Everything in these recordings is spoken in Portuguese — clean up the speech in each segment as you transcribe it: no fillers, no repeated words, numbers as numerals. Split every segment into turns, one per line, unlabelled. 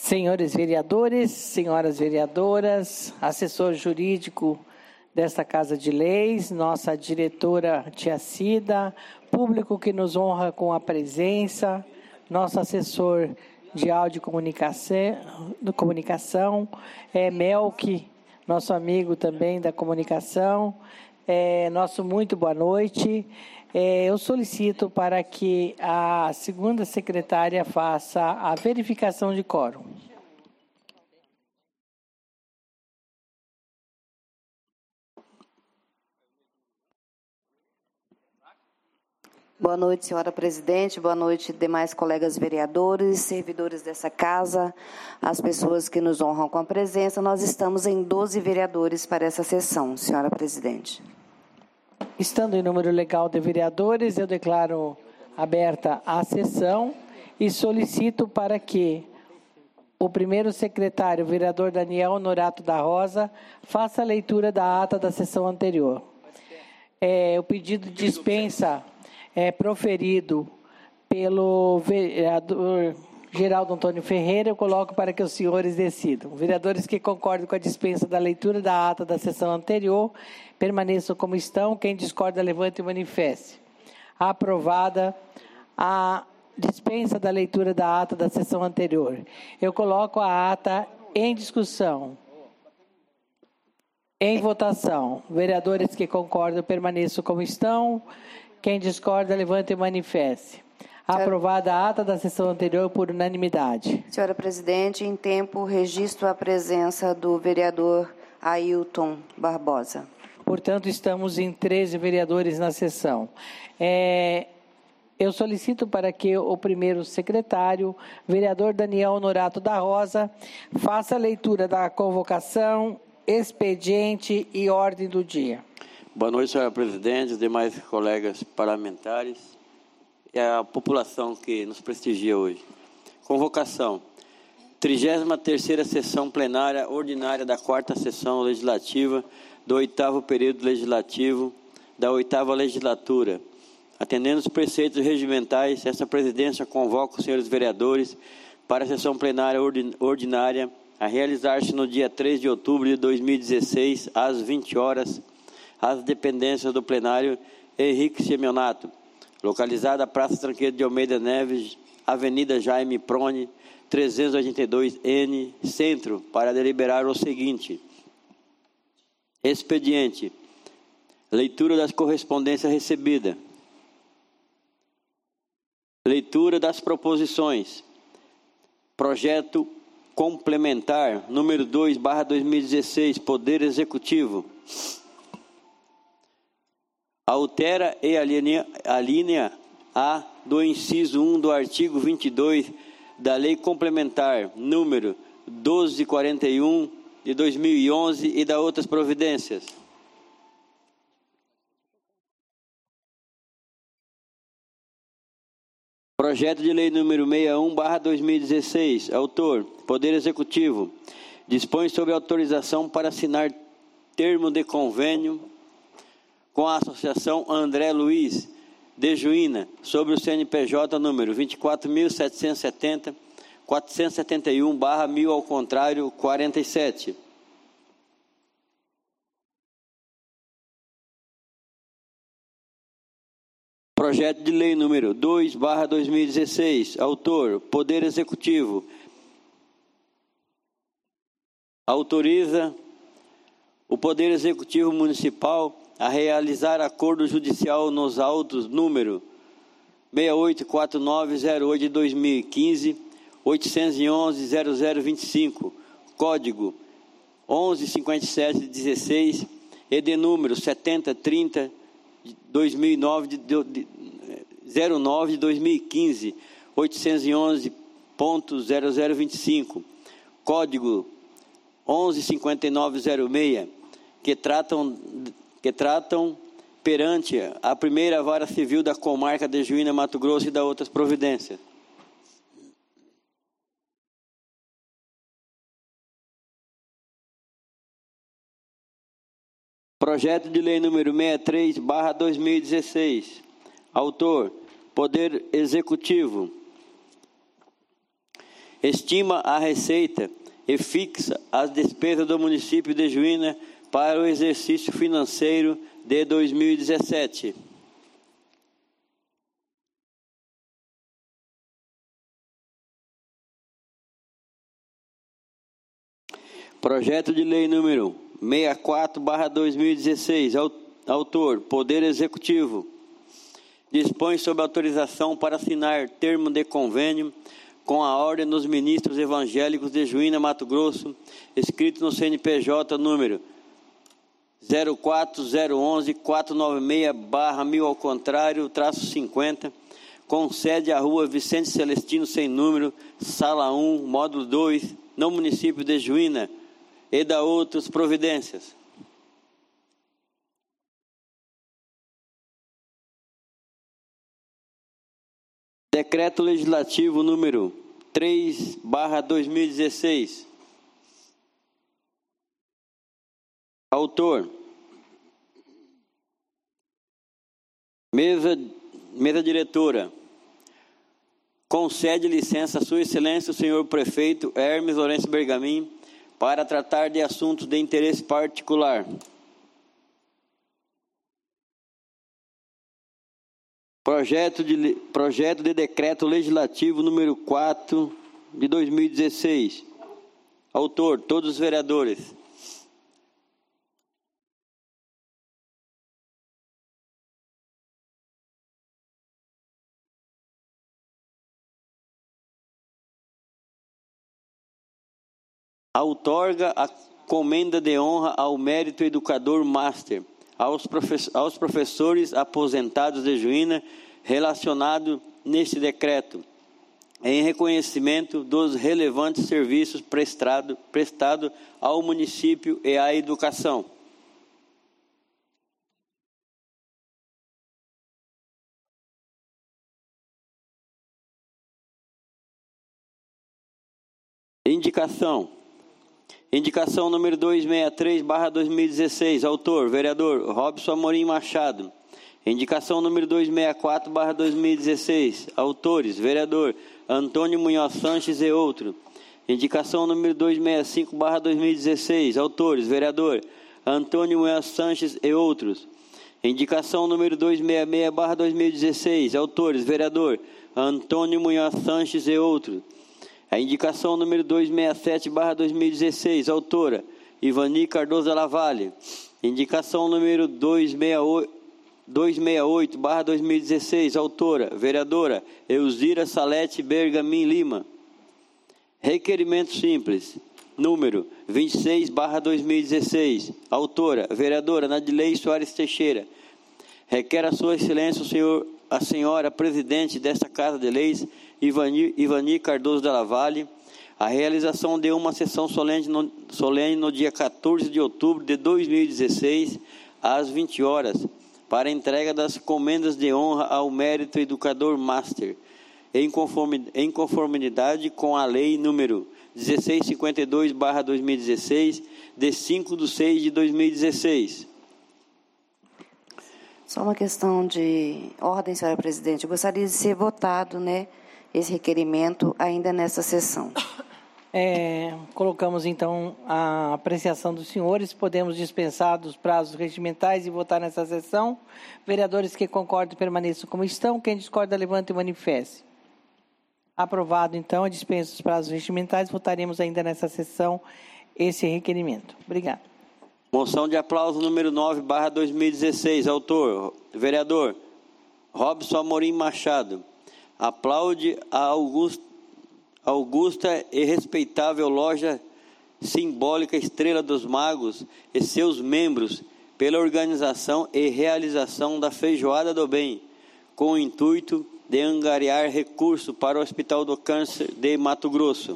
Senhores vereadores, senhoras vereadoras, assessor jurídico desta Casa de Leis, nossa diretora Tia Cida, público que nos honra com a presença, nosso assessor de áudio e comunicação, Melk, nosso amigo também da comunicação, nosso muito boa noite. Eu solicito para que a segunda secretária faça a verificação de quórum.
Boa noite, senhora presidente. Boa noite, demais colegas vereadores, servidores dessa casa, as pessoas que nos honram com a presença. Nós estamos em 12 vereadores para essa sessão, senhora presidente.
Estando em número legal de vereadores, eu declaro aberta a sessão e solicito para que o primeiro secretário, o vereador Daniel Honorato da Rosa, faça a leitura da ata da sessão anterior. O pedido de dispensa proferido pelo vereador Geraldo Antônio Ferreira, eu coloco para que os senhores decidam. Vereadores que concordam com a dispensa da leitura da ata da sessão anterior, permaneçam como estão. Quem discorda, levante e manifeste. Aprovada a dispensa da leitura da ata da sessão anterior. Eu coloco a ata em discussão. Em votação. Vereadores que concordam, permaneçam como estão. Quem discorda, levante e manifeste. Aprovada a ata da sessão anterior por unanimidade.
Senhora presidente, em tempo, registro a presença do vereador Ailton Barbosa.
Portanto, estamos em 13 vereadores na sessão. Eu solicito para que o primeiro secretário, vereador Daniel Honorato da Rosa, faça a leitura da convocação, expediente e ordem do dia.
Boa noite, senhora presidente, os demais colegas parlamentares e a população que nos prestigia hoje. Convocação. 33ª sessão plenária ordinária da 4ª sessão legislativa do 8º período legislativo da 8ª legislatura. Atendendo os preceitos regimentais, essa presidência convoca os senhores vereadores para a sessão plenária ordinária a realizar-se no dia 3 de outubro de 2016, às 20 horas, às dependências do plenário Henrique Semionato, localizada Praça Tranqueiro de Almeida Neves, Avenida Jaime Prone, 382N, Centro, para deliberar o seguinte. Expediente. Leitura das correspondências recebidas. Leitura das proposições. Projeto complementar, número 2/2016, Poder Executivo. Altera e alinea A do inciso 1 do artigo 22 da Lei Complementar número 1241 de 2011 e da outras providências. Projeto de Lei número 61/2016, autor, Poder Executivo, dispõe sobre autorização para assinar termo de convênio com a Associação André Luiz de Juína, sobre o CNPJ número 24.770, 471/1000 ao contrário, 47. Projeto de Lei número 2/2016, autor, Poder Executivo, autoriza o Poder Executivo Municipal a realizar acordo judicial nos autos número 684908 de 2015, 811.0025, código 115716 e de número 7030 de 2009 09 de 2015, 811.0025, código 115906, que tratam perante a primeira vara civil da comarca de Juína, Mato Grosso e da outras providências. Projeto de Lei número 63/2016. Autor, Poder Executivo. estima a receita e fixa as despesas do município de Juína para o exercício financeiro de 2017. Projeto de lei número 64/2016, autor, Poder Executivo, dispõe sobre autorização para assinar termo de convênio com a Ordem dos Ministros Evangélicos de Juína, Mato Grosso, escrito no CNPJ número 04011496/1000 ao contrário, -50, com sede à rua Vicente Celestino, sem número, sala 1, módulo 2, no município de Juína, e da outras providências. Decreto Legislativo número 3/2016. Autor: Mesa diretora. Concede licença a Sua Excelência o senhor prefeito Hermes Lourenço Bergamin para tratar de assuntos de interesse particular. Projeto de Decreto Legislativo número 4 de 2016. Autor: todos os vereadores. Outorga a comenda de honra ao mérito educador master aos professores aposentados de Juína relacionado neste decreto, em reconhecimento dos relevantes serviços prestados ao município e à educação. Indicação número 263/2016, autor, vereador Robson Amorim Machado. Indicação número 264/2016, autores, vereador Antônio Munhoz Sanches e outro. Indicação número 265/2016, autores, vereador Antônio Munhoz Sanches e outros. Indicação número 266/2016, autores, vereador Antônio Munhoz Sanches e outros. A indicação número 267/2016, autora Ivani Cardoso Della Valle. Indicação número 268/2016, autora vereadora Elzira Salete Bergamin Lima. Requerimento simples, número 26/2016, autora vereadora Nadilei Soares Teixeira. Requer a Sua Excelência a senhora presidente desta Casa de Leis, Ivani Cardoso Della Valle, a realização de uma sessão solene no dia 14 de outubro de 2016, às 20 horas, para a entrega das comendas de honra ao mérito educador master, em conformidade com a lei número 1652/2016, de 5/6/2016.
Só uma questão de ordem, senhora presidente. Eu gostaria de ser votado, esse requerimento ainda nessa sessão.
Colocamos, então, a apreciação dos senhores. Podemos dispensar dos prazos regimentais e votar nessa sessão. Vereadores que concordam permaneçam como estão. Quem discorda, levante e manifeste. Aprovado, então, a dispensa dos prazos regimentais. Votaremos ainda nessa sessão esse requerimento. Obrigado.
Moção de aplauso número 9/2016. Autor, vereador Robson Amorim Machado. Aplaude a augusta e respeitável loja simbólica Estrela dos Magos e seus membros pela organização e realização da Feijoada do Bem, com o intuito de angariar recursos para o Hospital do Câncer de Mato Grosso.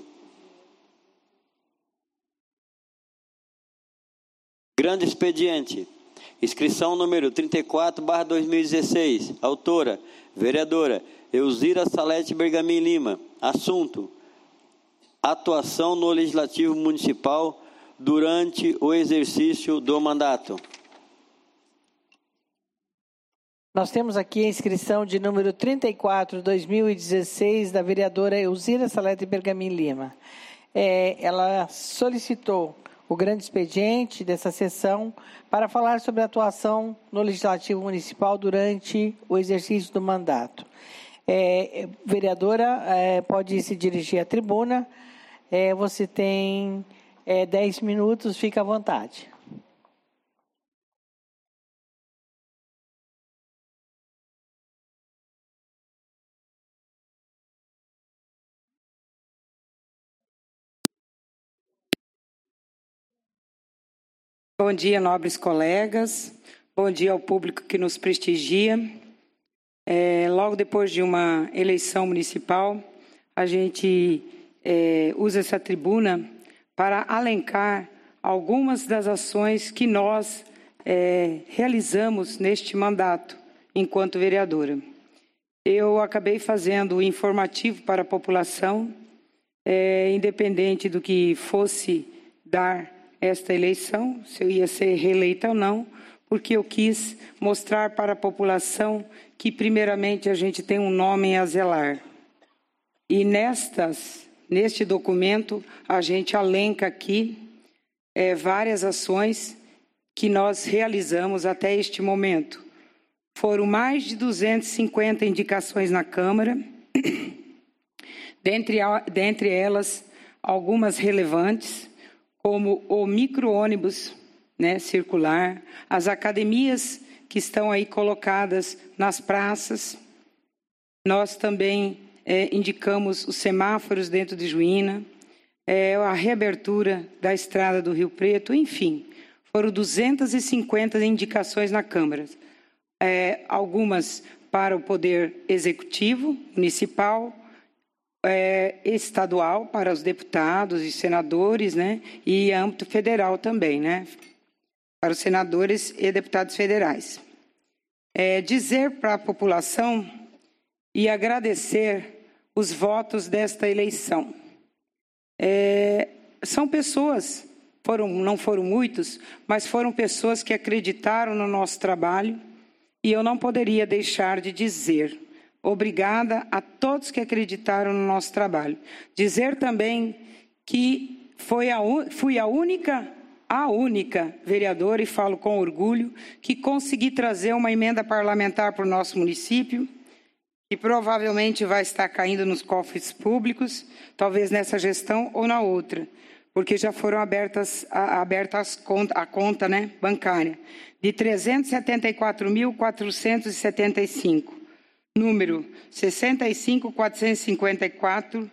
Grande expediente. Inscrição número 34/2016. Autora, vereadora Elzira Salete Bergamin Lima. Assunto: atuação no Legislativo Municipal durante o exercício do mandato.
Nós temos aqui a inscrição de número 34, 2016, da vereadora Elzira Salete Bergamin Lima. Ela solicitou o grande expediente dessa sessão para falar sobre a atuação no Legislativo Municipal durante o exercício do mandato. Vereadora, pode se dirigir à tribuna. Você tem 10 minutos, fica à vontade.
Bom dia, nobres colegas. Bom dia ao público que nos prestigia. Logo depois de uma eleição municipal, a gente usa essa tribuna para alencar algumas das ações que nós realizamos neste mandato, enquanto vereadora. Eu acabei fazendo o informativo para a população, independente do que fosse dar esta eleição, se eu ia ser reeleita ou não, porque eu quis mostrar para a população que, primeiramente, a gente tem um nome a zelar. E neste documento, a gente alenca aqui várias ações que nós realizamos até este momento. Foram mais de 250 indicações na Câmara, dentre elas, algumas relevantes, como o micro-ônibus circular, as academias que estão aí colocadas nas praças. Nós também indicamos os semáforos dentro de Juína, a reabertura da estrada do Rio Preto, enfim, foram 250 indicações na Câmara. Algumas para o Poder Executivo Municipal, estadual para os deputados e senadores, e âmbito federal também, para os senadores e deputados federais. Dizer para a população e agradecer os votos desta eleição. São pessoas, não foram muitos, mas foram pessoas que acreditaram no nosso trabalho, e eu não poderia deixar de dizer obrigada a todos que acreditaram no nosso trabalho. Dizer também que fui a única vereadora, e falo com orgulho, que consegui trazer uma emenda parlamentar para o nosso município, que provavelmente vai estar caindo nos cofres públicos, talvez nessa gestão ou na outra, porque já foram abertas a conta bancária, de 374.475. Número 65.458,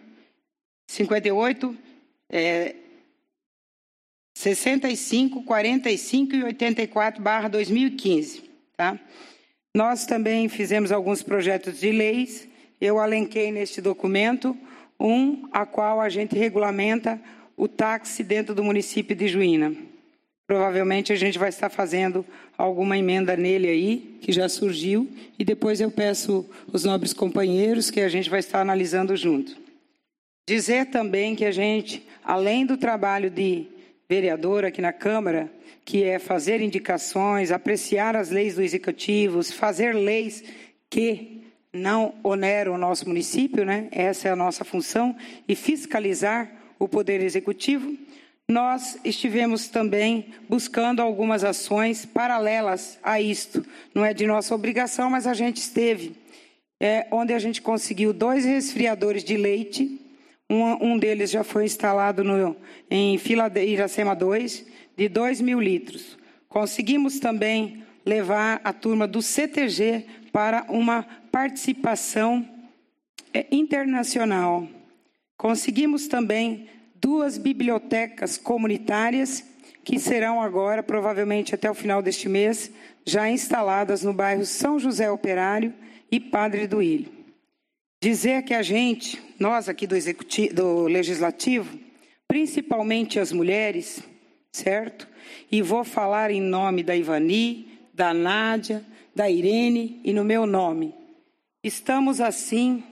65, 45 e 84/2015. Tá? Nós também fizemos alguns projetos de leis. Eu alenquei neste documento a qual a gente regulamenta o táxi dentro do município de Juína. Provavelmente a gente vai estar fazendo alguma emenda nele aí, que já surgiu, e depois eu peço os nobres companheiros que a gente vai estar analisando junto. Dizer também que a gente, além do trabalho de vereador aqui na Câmara, que é fazer indicações, apreciar as leis do Executivo, fazer leis que não oneram o nosso município, essa é a nossa função, e fiscalizar o Poder Executivo, nós estivemos também buscando algumas ações paralelas a isto. Não é de nossa obrigação, mas a gente esteve, onde a gente conseguiu 2 resfriadores de leite. Um deles já foi instalado em Iracema 2, de 2.000 litros. Conseguimos também levar a turma do CTG para uma participação internacional. Conseguimos também 2 bibliotecas comunitárias que serão agora, provavelmente até o final deste mês, já instaladas no bairro São José Operário e Padre Duílio. Dizer que nós aqui do Legislativo, principalmente as mulheres, certo? E vou falar em nome da Ivani, da Nádia, da Irene e no meu nome. Estamos assim,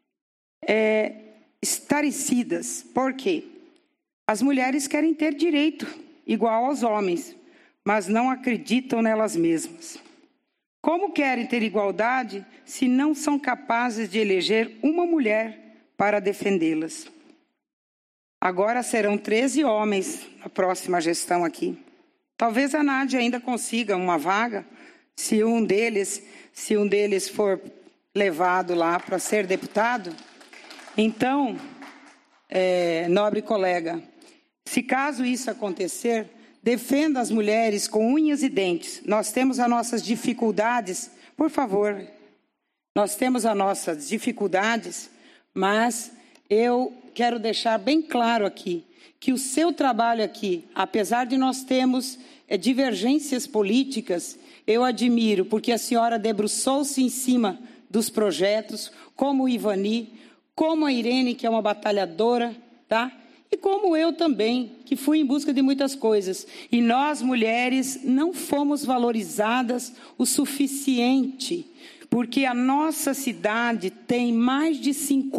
estarrecidas. Por quê? As mulheres querem ter direito igual aos homens, mas não acreditam nelas mesmas. Como querem ter igualdade se não são capazes de eleger uma mulher para defendê-las? Agora serão 13 homens na próxima gestão aqui. Talvez a Nádia ainda consiga uma vaga, se um deles for levado lá para ser deputado. Então, nobre colega, se caso isso acontecer, defenda as mulheres com unhas e dentes. Nós temos as nossas dificuldades, por favor, nós temos as nossas dificuldades, mas eu quero deixar bem claro aqui, que o seu trabalho aqui, apesar de nós termos divergências políticas, eu admiro, porque a senhora debruçou-se em cima dos projetos, como o Ivani, como a Irene, que é uma batalhadora, tá? E como eu também, que fui em busca de muitas coisas. E nós, mulheres, não fomos valorizadas o suficiente, porque a nossa cidade tem mais de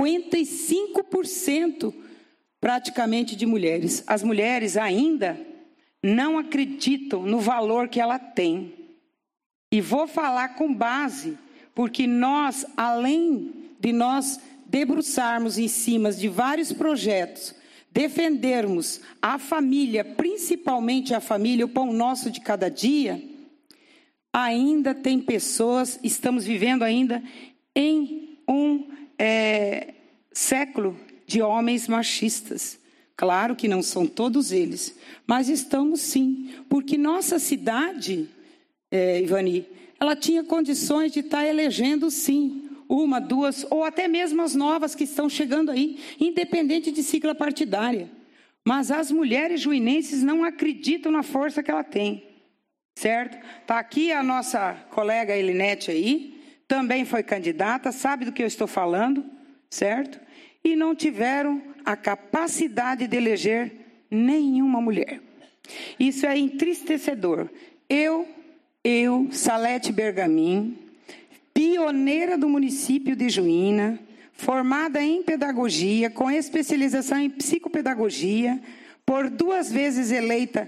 55% praticamente de mulheres. As mulheres ainda não acreditam no valor que ela tem. E vou falar com base, porque nós, além de nós debruçarmos em cima de vários projetos, defendermos a família, principalmente a família, o pão nosso de cada dia, ainda tem pessoas, estamos vivendo ainda em um século de homens machistas. Claro que não são todos eles, mas estamos sim, porque nossa cidade, Ivani, ela tinha condições de estar elegendo sim, uma, duas, ou até mesmo as novas que estão chegando aí, independente de sigla partidária. Mas as mulheres juinenses não acreditam na força que ela tem, certo? Está aqui a nossa colega Elinete aí, também foi candidata, sabe do que eu estou falando, certo? E não tiveram a capacidade de eleger nenhuma mulher. Isso é entristecedor. Eu, Salete Bergamin, pioneira do município de Juína, formada em pedagogia, com especialização em psicopedagogia, por 2 vezes eleita,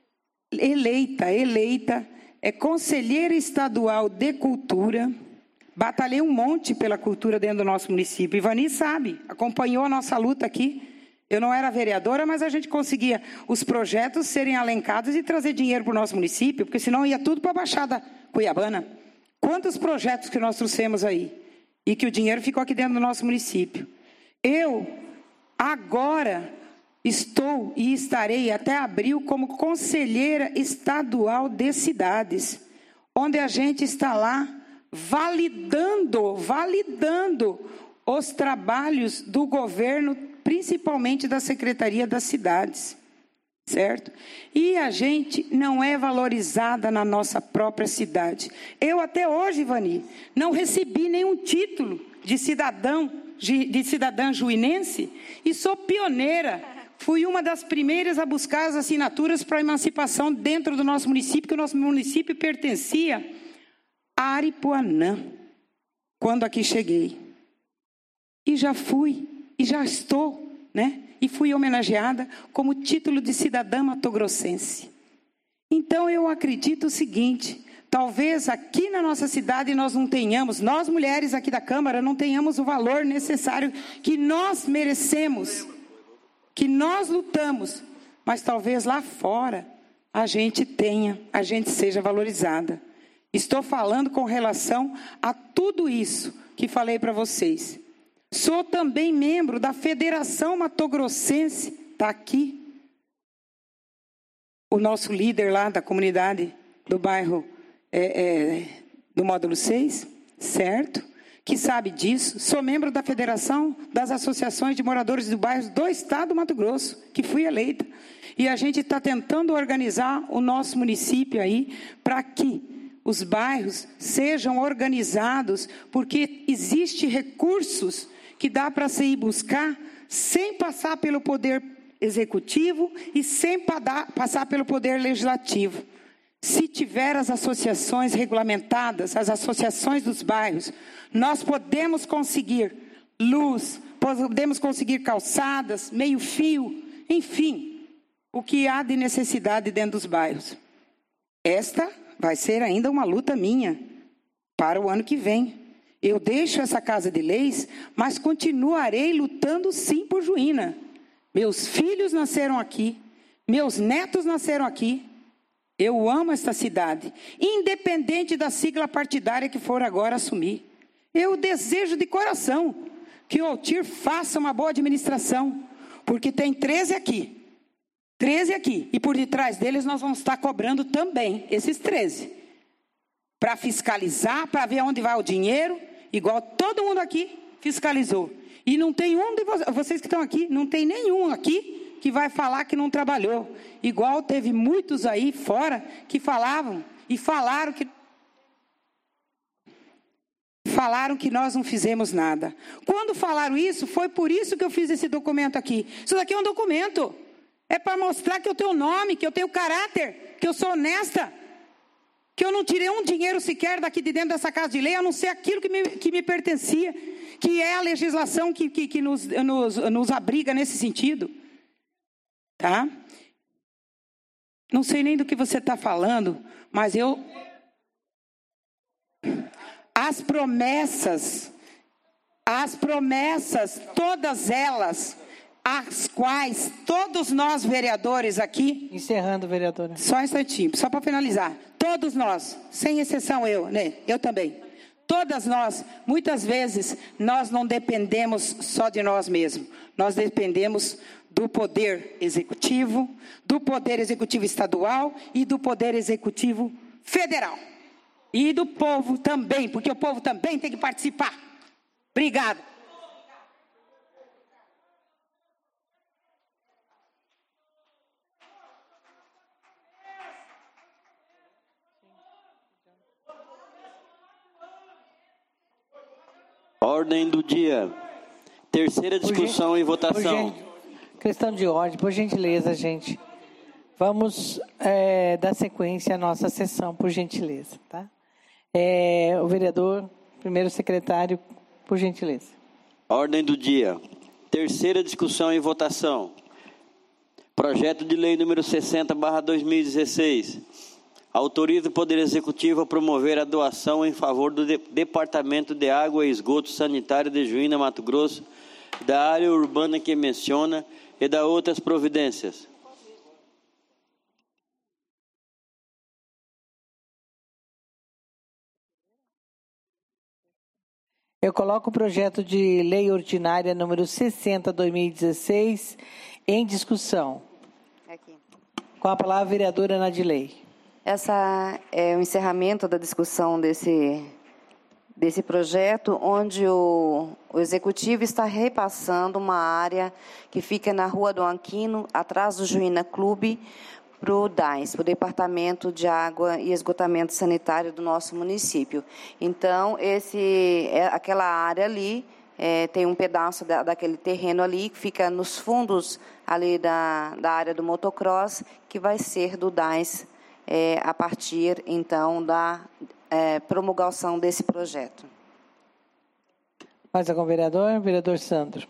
conselheira estadual de cultura, batalhei um monte pela cultura dentro do nosso município. Ivani sabe, acompanhou a nossa luta aqui. Eu não era vereadora, mas a gente conseguia os projetos serem alencados e trazer dinheiro para o nosso município, porque senão ia tudo para a Baixada Cuiabana. Quantos projetos que nós trouxemos aí? E que o dinheiro ficou aqui dentro do nosso município. Eu, agora, estou e estarei até abril como conselheira estadual de cidades, onde a gente está lá validando os trabalhos do governo, principalmente da Secretaria das Cidades. Certo? E a gente não é valorizada na nossa própria cidade. Eu até hoje, Ivani, não recebi nenhum título de cidadã juinense e sou pioneira. Fui uma das primeiras a buscar as assinaturas para a emancipação dentro do nosso município, que o nosso município pertencia a Aripuanã, quando aqui cheguei. E já fui, e já estou, né? E fui homenageada como título de cidadã matogrossense. Então, eu acredito o seguinte, talvez aqui na nossa cidade nós não tenhamos, nós mulheres aqui da Câmara, não tenhamos o valor necessário que nós merecemos, que nós lutamos, mas talvez lá fora a gente seja valorizada. Estou falando com relação a tudo isso que falei para vocês. Sou também membro da Federação Matogrossense, está aqui, o nosso líder lá da comunidade do bairro do Módulo 6, certo? Que sabe disso. Sou membro da Federação das Associações de Moradores do Bairro do Estado do Mato Grosso, que fui eleita. E a gente está tentando organizar o nosso município aí para que os bairros sejam organizados, porque existem recursos que dá para se ir buscar sem passar pelo poder executivo e sem passar pelo poder legislativo. Se tiver as associações regulamentadas, as associações dos bairros, nós podemos conseguir luz, podemos conseguir calçadas, meio-fio, enfim, o que há de necessidade dentro dos bairros. Esta vai ser ainda uma luta minha, para o ano que vem. Eu deixo essa Casa de Leis, mas continuarei lutando sim por Juína. Meus filhos nasceram aqui, meus netos nasceram aqui. Eu amo esta cidade, independente da sigla partidária que for agora assumir. Eu desejo de coração que o Altir faça uma boa administração, porque tem 13 aqui, e por detrás deles nós vamos estar cobrando também esses 13, para fiscalizar, para ver onde vai o dinheiro, igual todo mundo aqui fiscalizou. E não tem um de vocês que estão aqui, não tem nenhum aqui que vai falar que não trabalhou. Igual teve muitos aí fora que falavam e falaram que nós não fizemos nada. Quando falaram isso, foi por isso que eu fiz esse documento aqui. Isso daqui é um documento. É para mostrar que eu tenho nome, que eu tenho caráter, que eu sou honesta, que eu não tirei um dinheiro sequer daqui de dentro dessa Casa de Lei, a não ser aquilo que me pertencia, que é a legislação que nos abriga nesse sentido. Tá? Não sei nem do que você está falando, mas as promessas, todas elas, as quais todos nós vereadores aqui...
Encerrando, vereadora.
Só um instantinho, só para finalizar. Todos nós, sem exceção eu, né? Eu também. Todas nós, muitas vezes, nós não dependemos só de nós mesmos. Nós dependemos do Poder Executivo, do Poder Executivo Estadual e do Poder Executivo Federal. E do povo também, porque o povo também tem que participar. Obrigado.
Ordem do dia. Terceira discussão e votação.
Questão de ordem, por gentileza, gente. Vamos dar sequência à nossa sessão, por gentileza, tá? O vereador, primeiro secretário, por gentileza.
Ordem do dia. Terceira discussão e votação. Projeto de lei número 60/2016. Autoriza o Poder Executivo a promover a doação em favor do Departamento de Água e Esgoto Sanitário de Juína, Mato Grosso, da área urbana que menciona e da outras providências.
Eu coloco o projeto de lei ordinária número 60/2016 em discussão.
Aqui.
Com a palavra a vereadora Nadilei.
Essa é o encerramento da discussão desse projeto, onde o Executivo está repassando uma área que fica na Rua do Anquino, atrás do Juína Clube, para o DAES, para o Departamento de Água e Esgotamento Sanitário do nosso município. Então, aquela área ali, tem um pedaço daquele terreno ali, que fica nos fundos ali da área do motocross, que vai ser do DAES, a partir, então, da promulgação desse projeto.
Mais algum vereador? Vereador Sandro.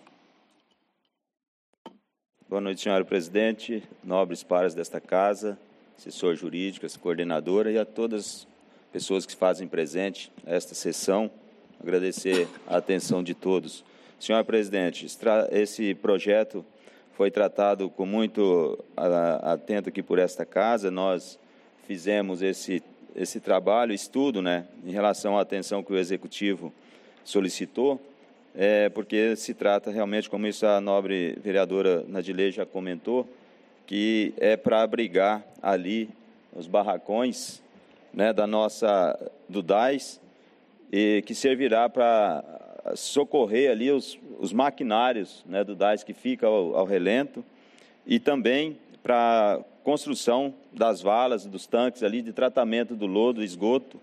Boa noite, senhora presidente, nobres pares desta casa, assessor jurídico, coordenadora e a todas as pessoas que fazem presente esta sessão. Agradecer a atenção de todos. Senhora presidente, esse projeto foi tratado com muito atento aqui por esta casa. Nós fizemos esse trabalho, estudo, né, em relação à atenção que o Executivo solicitou, porque se trata realmente, como isso a nobre vereadora Nadilei já comentou, que é para abrigar ali os barracões, né, do DAES, e que servirá para socorrer ali os maquinários, né, do DAES que fica ao relento, e também para construção das valas, dos tanques ali de tratamento do lodo, do esgoto,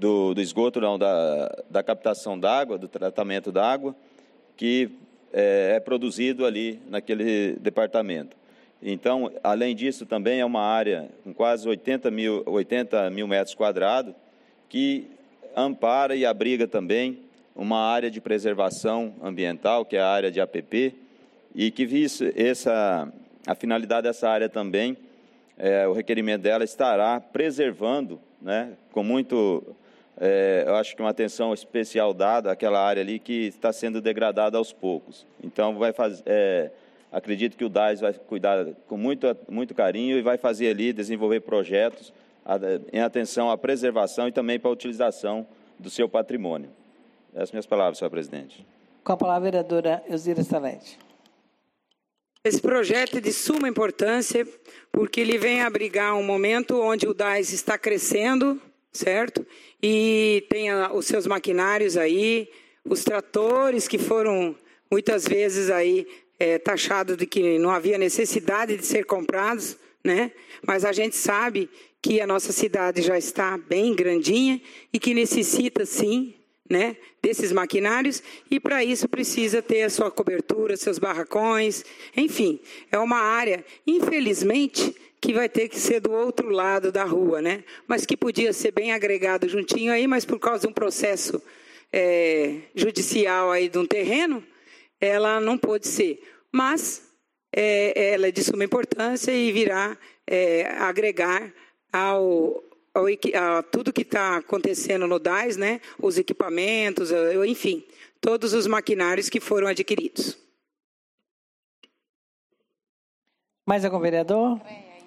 da captação d'água, do tratamento d'água, que é produzido ali naquele departamento. Então, além disso, também é uma área com quase 80 mil metros quadrados, que ampara e abriga também uma área de preservação ambiental, que é a área de APP, e que a finalidade dessa área também, o requerimento dela estará preservando, né, com muito eu acho que uma atenção especial dada àquela área ali que está sendo degradada aos poucos. Então, acredito que o DAS vai cuidar com muito carinho e vai fazer ali, desenvolver projetos em atenção à preservação e também para a utilização do seu patrimônio. Essas minhas palavras, senhor presidente.
Com a palavra, a vereadora Elzira Salete.
Esse projeto é de suma importância, porque ele vem abrigar um momento onde o DAS está crescendo, certo? E tem os seus maquinários aí, os tratores que foram muitas vezes aí taxados de que não havia necessidade de ser comprados, né? Mas a gente sabe que a nossa cidade já está bem grandinha e que necessita, sim, né, desses maquinários, e para isso precisa ter a sua cobertura, seus barracões, enfim, é uma área, infelizmente, que vai ter que ser do outro lado da rua, né? Mas que podia ser bem agregado juntinho aí, mas por causa de um processo judicial aí de um terreno, ela não pôde ser. Mas ela é de suma importância e virá agregar a tudo que está acontecendo no DAS, né? Os equipamentos, enfim, todos os maquinários que foram adquiridos.
Mais algum vereador?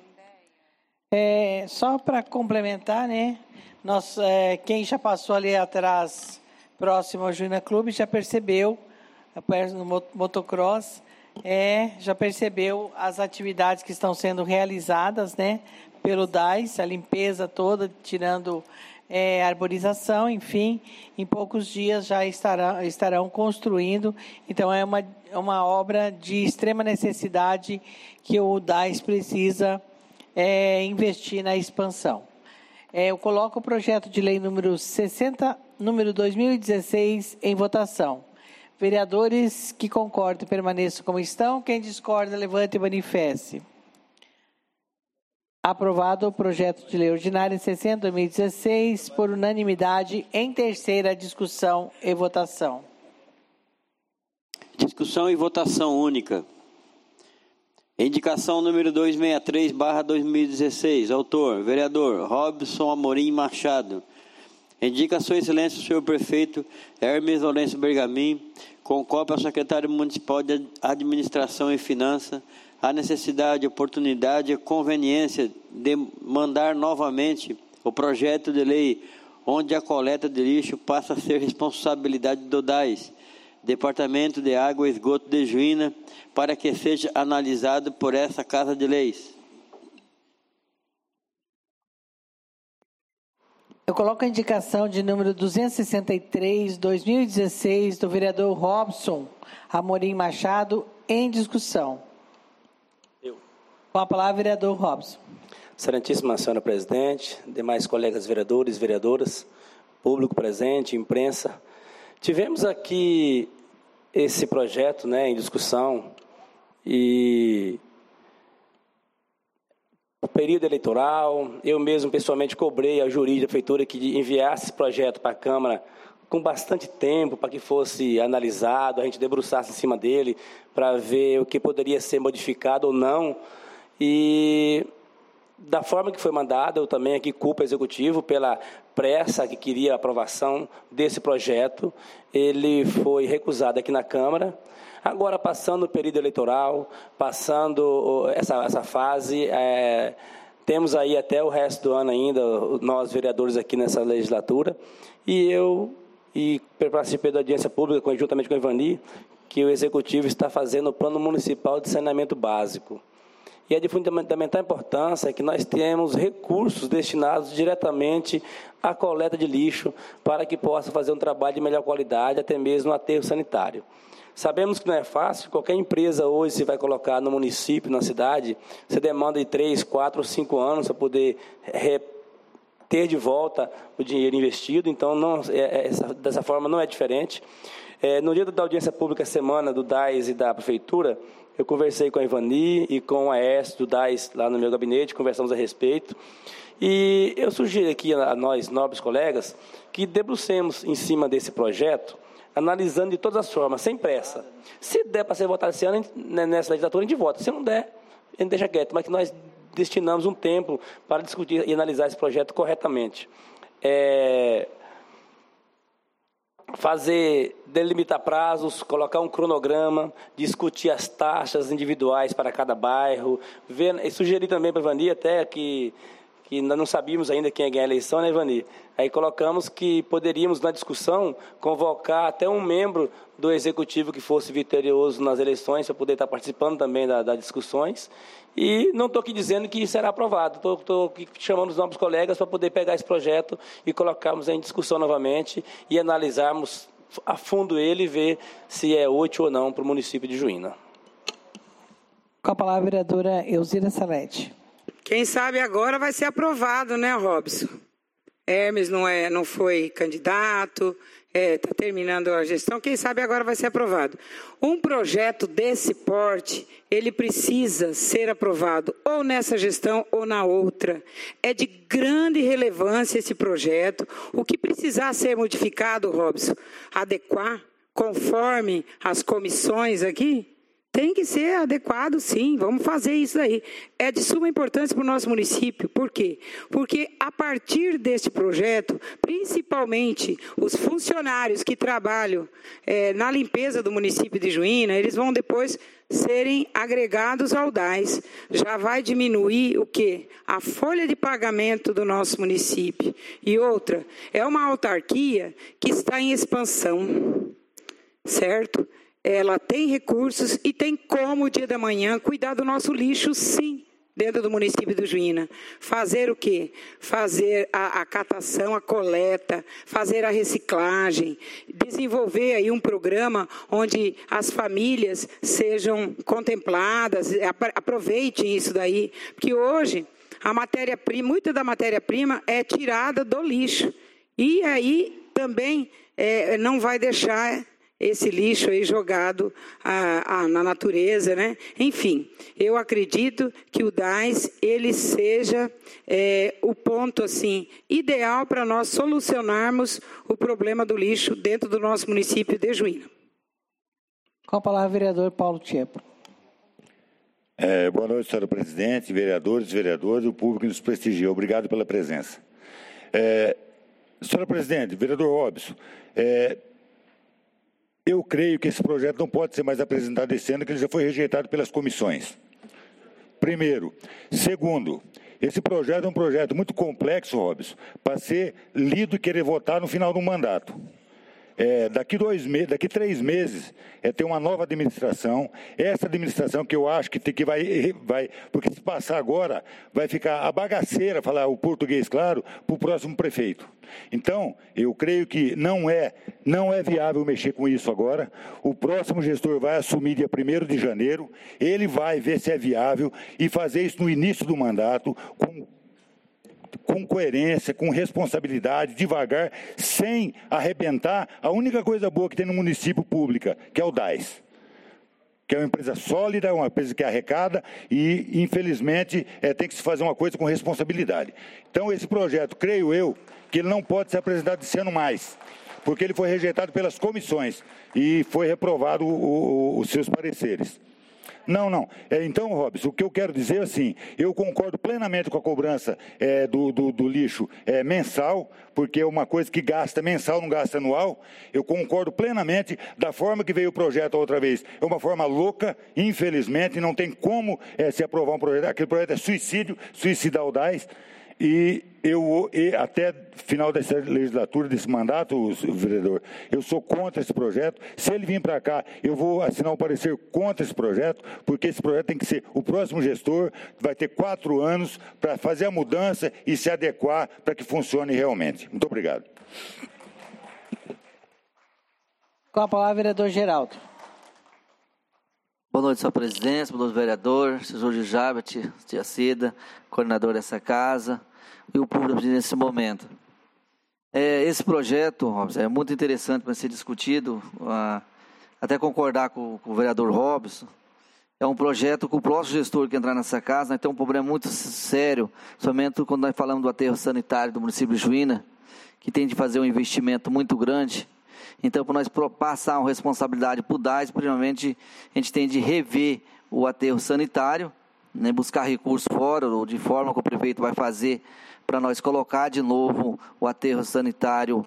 Só para complementar, né? Quem já passou ali atrás, próximo ao Júnior Clube, já percebeu, no motocross, já percebeu as atividades que estão sendo realizadas, né? Pelo DAS, a limpeza toda, tirando arborização, enfim, em poucos dias já estarão construindo. Então, é uma obra de extrema necessidade que o DAS precisa investir na expansão. Eu coloco o projeto de lei número 60, número 2016, em votação. Vereadores que concordam permaneçam como estão. Quem discorda, levante e manifeste. Aprovado o projeto de lei ordinária 60/2016 por unanimidade em terceira discussão e votação.
Discussão e votação única. Indicação número 263/2016. Autor, vereador Robson Amorim Machado. Indica Sua Excelência o senhor prefeito Hermes Lourenço Bergamin, com cópia ao secretário municipal de Administração e Finanças, a necessidade, oportunidade e conveniência de mandar novamente o projeto de lei onde a coleta de lixo passa a ser responsabilidade do DAS, Departamento de Água e Esgoto de Juína, para que seja analisado por essa Casa de Leis.
Eu coloco a indicação de número 263/2016 do vereador Robson Amorim Machado em discussão. Com a palavra, vereador Robson.
Excelentíssima senhora presidente, demais colegas vereadores, vereadoras, público presente, imprensa. Tivemos aqui esse projeto, né, em discussão e o período eleitoral, eu mesmo pessoalmente cobrei a jurídica da prefeitura que enviasse esse projeto para a Câmara com bastante tempo para que fosse analisado, a gente debruçasse em cima dele para ver o que poderia ser modificado ou não. E da forma que foi mandada, eu também aqui culpo o Executivo pela pressa que queria a aprovação desse projeto. Ele foi recusado aqui na Câmara. Agora, passando o período eleitoral, passando essa fase, temos aí até o resto do ano ainda, nós vereadores aqui nessa legislatura, e eu participei da audiência pública conjuntamente com o Ivani, que o Executivo está fazendo o Plano Municipal de Saneamento Básico. E é de fundamental importância que nós temos recursos destinados diretamente à coleta de lixo para que possa fazer um trabalho de melhor qualidade, até mesmo no aterro sanitário. Sabemos que não é fácil, qualquer empresa hoje se vai colocar no município, na cidade, você demanda de 3, 4, 5 anos para poder ter de volta o dinheiro investido, então dessa forma não é diferente. No dia da audiência pública, semana do DAS e da Prefeitura, eu conversei com a Ivani e com a Aécio do DAS lá no meu gabinete, conversamos a respeito. E eu sugiro aqui a nós, nobres colegas, que debrucemos em cima desse projeto, analisando de todas as formas, sem pressa. Se der para ser votado esse ano, nessa legislatura, a gente vota. Se não der, a gente deixa quieto, mas que nós destinamos um tempo para discutir e analisar esse projeto corretamente. delimitar prazos, colocar um cronograma, discutir as taxas individuais para cada bairro, e sugerir também para a Ivani, até que nós não sabíamos ainda quem ia ganhar a eleição, né, Ivani? Aí colocamos que poderíamos, na discussão, convocar até um membro do Executivo que fosse vitorioso nas eleições, para poder estar participando também das discussões. E não estou aqui dizendo que será aprovado, estou aqui chamando os novos colegas para poder pegar esse projeto e colocarmos em discussão novamente e analisarmos a fundo ele e ver se é útil ou não para o município de Juína.
Com a palavra, a vereadora Elzira Salete.
Quem sabe agora vai ser aprovado, né, Robson? Hermes não foi candidato, está terminando a gestão, quem sabe agora vai ser aprovado. Um projeto desse porte, ele precisa ser aprovado ou nessa gestão ou na outra. É de grande relevância esse projeto. O que precisar ser modificado, Robson, adequar, conforme as comissões aqui, tem que ser adequado, sim, vamos fazer isso aí. É de suma importância para o nosso município. Por quê? Porque a partir deste projeto, principalmente os funcionários que trabalham na limpeza do município de Juína, eles vão depois serem agregados ao DAS. Já vai diminuir o quê? A folha de pagamento do nosso município. E outra, é uma autarquia que está em expansão, certo? Ela tem recursos e tem como, o dia da manhã, cuidar do nosso lixo, sim, dentro do município do Juína. Fazer o quê? Fazer a catação, a coleta, fazer a reciclagem, desenvolver aí um programa onde as famílias sejam contempladas, aproveitem isso daí, porque hoje a matéria-prima, muita da matéria-prima é tirada do lixo, e aí também não vai deixar esse lixo aí jogado na natureza, né? Enfim, eu acredito que o DAS, ele seja o ponto, assim, ideal para nós solucionarmos o problema do lixo dentro do nosso município de Juína.
Com a palavra, vereador Paulo Tiepo.
Boa noite, senhora presidente, vereadores, o público que nos prestigia. Obrigado pela presença. Senhora presidente, vereador Robson, eu creio que esse projeto não pode ser mais apresentado esse ano, que ele já foi rejeitado pelas comissões. Primeiro. Segundo, esse projeto é um projeto muito complexo, Robson, para ser lido e querer votar no final do mandato. Daqui 3 meses, tem uma nova administração. Essa administração que eu acho que vai, porque se passar agora, vai ficar a bagaceira, falar o português claro, para o próximo prefeito. Então, eu creio que não é viável mexer com isso agora. O próximo gestor vai assumir dia 1º de janeiro, ele vai ver se é viável e fazer isso no início do mandato, com coerência, com responsabilidade, devagar, sem arrebentar a única coisa boa que tem no município pública, que é o DAS. Que é uma empresa sólida, uma empresa que arrecada e, infelizmente, tem que se fazer uma coisa com responsabilidade. Então, esse projeto, creio eu, que ele não pode ser apresentado esse ano mais, porque ele foi rejeitado pelas comissões e foi reprovado os seus pareceres. Não. Então, Robson, o que eu quero dizer é assim, eu concordo plenamente com a cobrança do lixo mensal, porque é uma coisa que gasta mensal, não gasta anual. Eu concordo plenamente da forma que veio o projeto outra vez. É uma forma louca, infelizmente, não tem como se aprovar um projeto. Aquele projeto é suicidar o DAS. E até final dessa legislatura, desse mandato, vereador, eu sou contra esse projeto. Se ele vir para cá, eu vou assinar um parecer contra esse projeto, porque esse projeto tem que ser o próximo gestor, vai ter 4 anos para fazer a mudança e se adequar para que funcione realmente. Muito obrigado.
Com a palavra, vereador Geraldo.
Boa noite, senhor presidente, boa noite, vereador, assessor de Jabet, tia Cida, coordenador dessa casa e o público nesse momento. Esse projeto, Robson, é muito interessante para ser discutido, até concordar com o vereador Robson. É um projeto que o próximo gestor que entrar nessa casa, nós temos um problema muito sério, somente quando nós falamos do aterro sanitário do município de Juína, que tem de fazer um investimento muito grande. Então, para nós passar uma responsabilidade para o DAS, primeiramente, a gente tem de rever o aterro sanitário, né, buscar recursos fora, ou de forma que o prefeito vai fazer para nós colocar de novo o aterro sanitário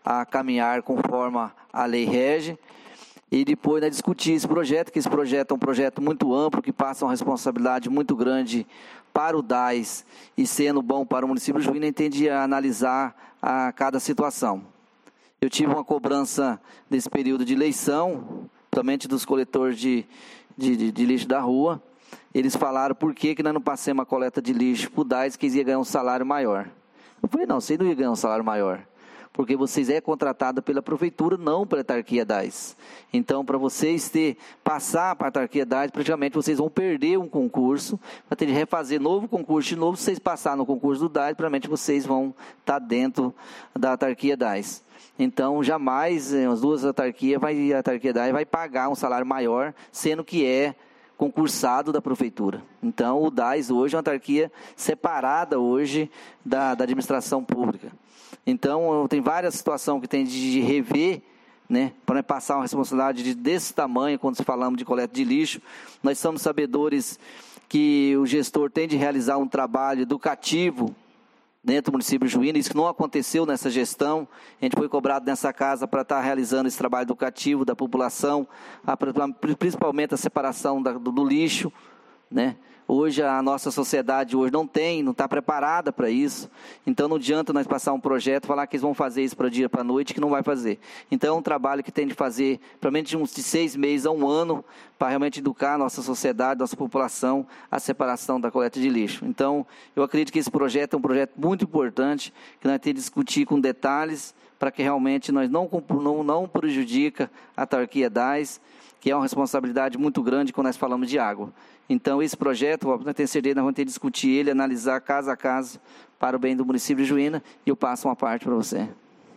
a caminhar conforme a lei rege. E depois nós discutir esse projeto, que esse projeto é um projeto muito amplo, que passa uma responsabilidade muito grande para o DAS e sendo bom para o município de Juína, entende a analisar a cada situação. Eu tive uma cobrança desse período de eleição, principalmente dos coletores de lixo da rua. Eles falaram por que nós não passamos a coleta de lixo para o DAS, que eles iam ganhar um salário maior. Eu falei, não, vocês não iam ganhar um salário maior, porque vocês é contratado pela prefeitura, não pela autarquia DAS. Então, para vocês passar para a autarquia DAS, praticamente vocês vão perder um concurso, vai ter de refazer novo concurso de novo. Se vocês passarem no concurso do DAS, praticamente vocês vão estar dentro da autarquia DAS. Então, jamais as duas autarquias, a autarquia DAS vai pagar um salário maior, sendo que é concursado da prefeitura. Então, o DAS hoje é uma autarquia separada hoje da administração pública. Então, tem várias situações que tem de rever, né, para passar uma responsabilidade desse tamanho, quando falamos de coleta de lixo. Nós somos sabedores que o gestor tem de realizar um trabalho educativo dentro do município de Juína. Isso que não aconteceu nessa gestão. A gente foi cobrado nessa casa para estar realizando esse trabalho educativo da população, principalmente a separação do lixo, né? Hoje a nossa sociedade não está preparada para isso. Então não adianta nós passar um projeto, falar que eles vão fazer isso para dia para noite, que não vai fazer. Então é um trabalho que tem de fazer, pelo menos de uns 6 meses a 1 ano, para realmente educar a nossa sociedade, nossa população, a separação da coleta de lixo. Então eu acredito que esse projeto é um projeto muito importante, que nós temos que discutir com detalhes, para que realmente nós não prejudica a autarquia DAS, que é uma responsabilidade muito grande quando nós falamos de água. Então, esse projeto, nós temos certeza, nós vamos ter que discutir ele, analisar caso a caso, para o bem do município de Juína, e eu passo uma parte para você.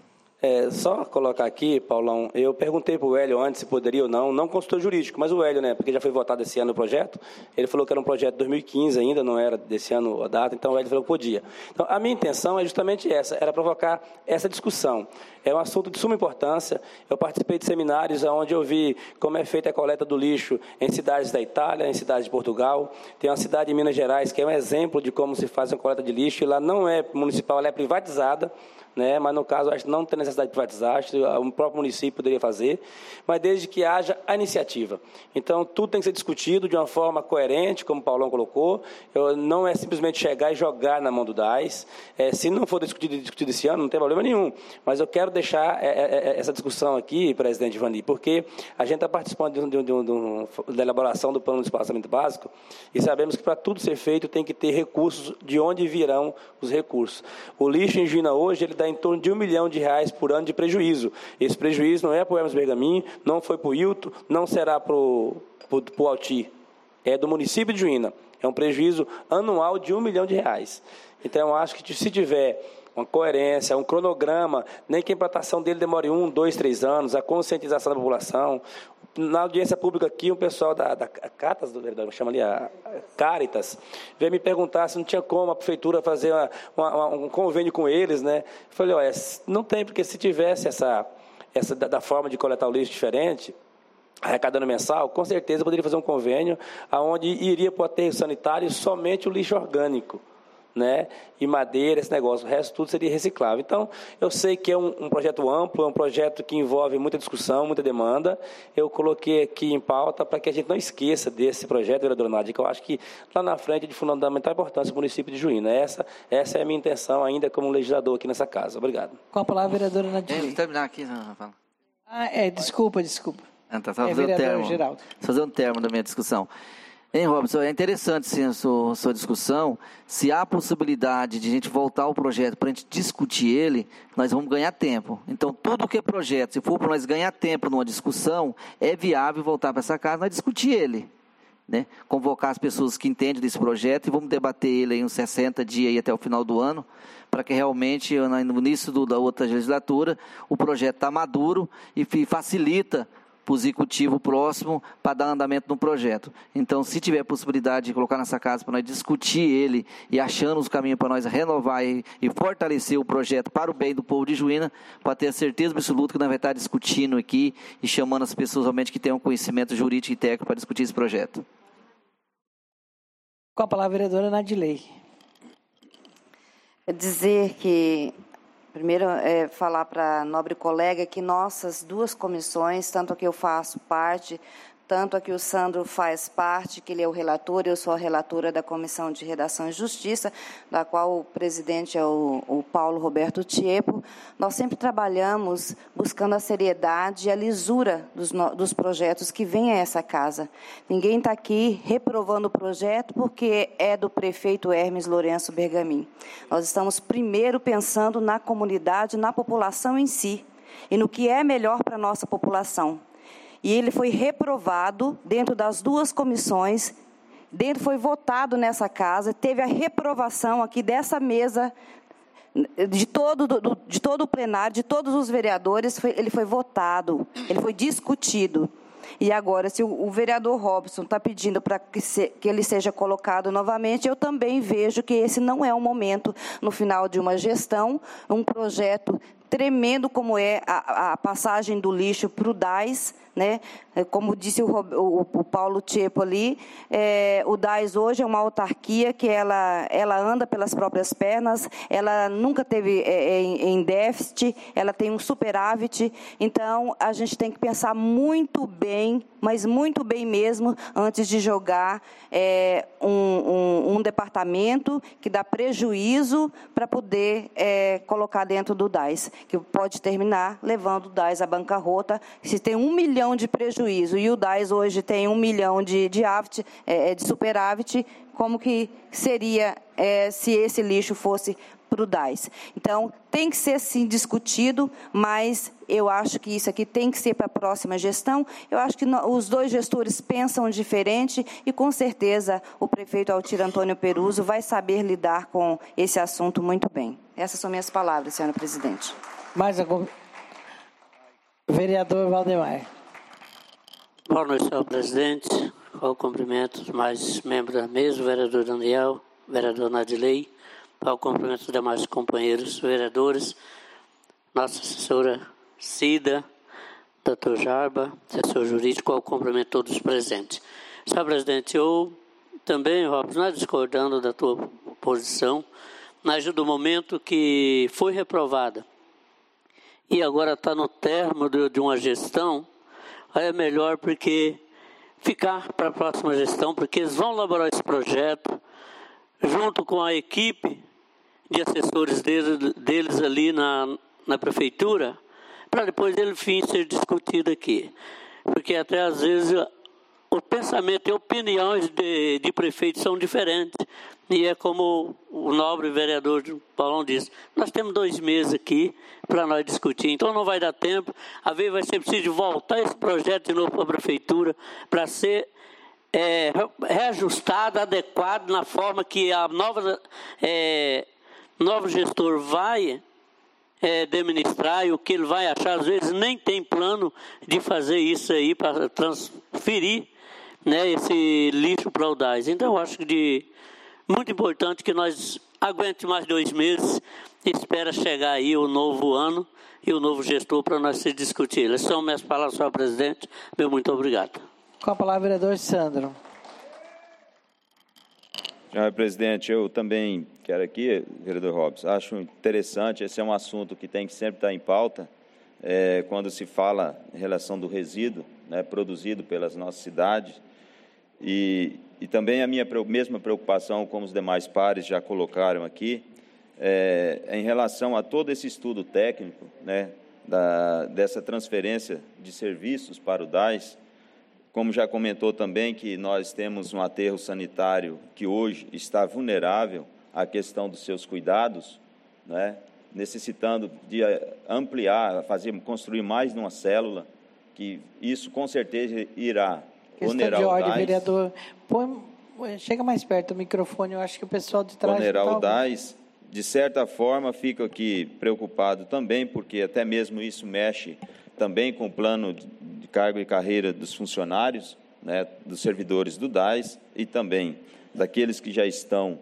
Só colocar aqui, Paulão, eu perguntei para o Hélio antes se poderia ou não consultor jurídico, mas o Hélio, né, porque já foi votado esse ano o projeto, ele falou que era um projeto de 2015 ainda, não era desse ano a data, então o Hélio falou que podia. Então, a minha intenção é justamente essa, era provocar essa discussão. É um assunto de suma importância. Eu participei de seminários onde eu vi como é feita a coleta do lixo em cidades da Itália, em cidades de Portugal. Tem uma cidade em Minas Gerais que é um exemplo de como se faz a coleta de lixo, e lá não é municipal, ela é privatizada, né? Mas no caso, acho que não tem necessidade de privatizar, acho que o próprio município poderia fazer, mas desde que haja a iniciativa. Então, tudo tem que ser discutido de uma forma coerente, como o Paulão colocou. Não é simplesmente chegar e jogar na mão do DAS. Se não for discutido esse ano, não tem problema nenhum, mas eu quero deixar essa discussão aqui, presidente Ivani, porque a gente está participando da elaboração do Plano Municipal de Saneamento Básico, e sabemos que para tudo ser feito tem que ter recursos, de onde virão os recursos. O lixo em Juína hoje, ele dá em torno de R$1 milhão por ano de prejuízo. Esse prejuízo não é para o Hermes Bergamin, não foi para o Hilton, não será para o Alti. É do município de Juína. É um prejuízo anual de R$1 milhão. Então, eu acho que se tiver uma coerência, um cronograma, nem que a implantação dele demore 1, 2, 3 anos, a conscientização da população. Na audiência pública aqui, um pessoal da Catas, chama ali a Caritas, veio me perguntar se não tinha como a prefeitura fazer um convênio com eles, né? Eu falei, olha, não tem, porque se tivesse essa da forma de coletar o lixo diferente, arrecadando mensal, com certeza poderia fazer um convênio onde iria para o aterro sanitário somente o lixo orgânico, né, e madeira, esse negócio, o resto tudo seria reciclável. Então, eu sei que é um projeto amplo, é um projeto que envolve muita discussão, muita demanda. Eu coloquei aqui em pauta para que a gente não esqueça desse projeto, vereadora Nádia, que eu acho que lá na frente é de fundamental importância para o município de Juína. Essa é a minha intenção ainda como legislador aqui nessa casa. Obrigado.
Com a palavra, vereadora Nádia.
Vou terminar aqui, Rafael.
Desculpa.
Tá fazer um termo da minha discussão. Hein, Robson, é interessante sim, a sua discussão. Se há possibilidade de a gente voltar ao projeto para a gente discutir ele, nós vamos ganhar tempo. Então, tudo que é projeto, se for para nós ganhar tempo numa discussão, é viável voltar para essa casa e nós discutir ele, né? Convocar as pessoas que entendem desse projeto e vamos debater ele em uns 60 dias aí até o final do ano, para que realmente, no início da outra legislatura, o projeto está maduro e facilita para o executivo próximo para dar andamento no projeto. Então, se tiver possibilidade de colocar nessa casa para nós discutir ele e achando os caminhos para nós renovar e fortalecer o projeto para o bem do povo de Juína, para ter a certeza absoluta que nós vamos estar discutindo aqui e chamando as pessoas realmente que tenham conhecimento jurídico e técnico para discutir esse projeto.
Com a palavra, a vereadora Nadilei.
Dizer que, Primeiro, falar para a nobre colega que nossas duas comissões, tanto a que eu faço parte, tanto a que o Sandro faz parte, que ele é o relator, eu sou a relatora da Comissão de Redação e Justiça, da qual o presidente é o Paulo Roberto Tiepo, nós sempre trabalhamos buscando a seriedade e a lisura dos projetos que vêm a essa casa. Ninguém está aqui reprovando o projeto porque é do prefeito Hermes Lourenço Bergamin. Nós estamos primeiro pensando na comunidade, na população em si, e no que é melhor para a nossa população. E ele foi reprovado dentro das duas comissões, foi votado nessa casa, teve a reprovação aqui dessa mesa, de todo o plenário, de todos os vereadores, ele foi votado, ele foi discutido. E agora, se o vereador Robson está pedindo para que ele seja colocado novamente, eu também vejo que esse não é o momento, no final de uma gestão, um projeto tremendo como é a passagem do lixo para o DAS, né? Como disse o Paulo Tiepo ali, o DAS hoje é uma autarquia que ela anda pelas próprias pernas, ela nunca teve em déficit, ela tem um superávit, então a gente tem que pensar muito bem, mas muito bem mesmo, antes de jogar um departamento que dá prejuízo para poder colocar dentro do DAS, que pode terminar levando o DAS à bancarrota. Se tem 1 milhão de prejuízo e o DAS hoje tem 1 milhão de superávit, como que seria se esse lixo fosse para o DAS? Então, tem que ser sim discutido, mas eu acho que isso aqui tem que ser para a próxima gestão. Eu acho que os dois gestores pensam diferente e, com certeza, o prefeito Altir Antônio Peruso vai saber lidar com esse assunto muito bem. Essas são minhas palavras, senhora presidente.
Mais algum? Vereador Valdemar.
Boa noite, senhor presidente. Ao cumprimento os mais membros da mesa, o vereador Daniel, o vereador Nadilei, ao cumprimento dos demais companheiros vereadores, nossa assessora Cida, doutor Jarba, assessor jurídico, ao cumprimento de todos os presentes. Senhor presidente, eu também, Robson, não é discordando da tua posição, mas do momento que foi reprovada e agora está no termo de uma gestão, aí é melhor porque ficar para a próxima gestão, porque eles vão elaborar esse projeto junto com a equipe de assessores deles ali na prefeitura, para depois ele fim ser discutido aqui. Porque até às vezes o pensamento e opiniões de prefeitos são diferentes. E é como o nobre vereador Paulão disse, nós temos 2 meses aqui para nós discutir, então não vai dar tempo. Às vezes vai ser preciso voltar esse projeto de novo para a prefeitura para ser reajustado, adequado na forma que a novo gestor vai administrar e o que ele vai achar. Às vezes nem tem plano de fazer isso aí para transferir, né, esse lixo para o DAS. Então eu acho que muito importante que nós aguente mais 2 meses e espera chegar aí o novo ano e o novo gestor para nós se discutir. Essas são minhas palavras, senhor presidente. Meu muito obrigado.
Com a palavra, vereador Sandro.
Senhor presidente, eu também quero aqui, vereador Robson, acho interessante, esse é um assunto que tem que sempre estar em pauta, quando se fala em relação do resíduo, né, produzido pelas nossas cidades, e também a minha mesma preocupação, como os demais pares já colocaram aqui, em relação a todo esse estudo técnico, né, dessa transferência de serviços para o DAS. Como já comentou também, que nós temos um aterro sanitário que hoje está vulnerável à questão dos seus cuidados, né, necessitando de ampliar, construir mais de uma célula, que isso com certeza irá onerar o DAS.
Vereador, chega mais perto do microfone, eu acho que o pessoal de trás...
Onerar o DAS, de certa forma, fico aqui preocupado também, porque até mesmo isso mexe também com o plano de cargo e carreira dos funcionários, né, dos servidores do DAS e também daqueles que já estão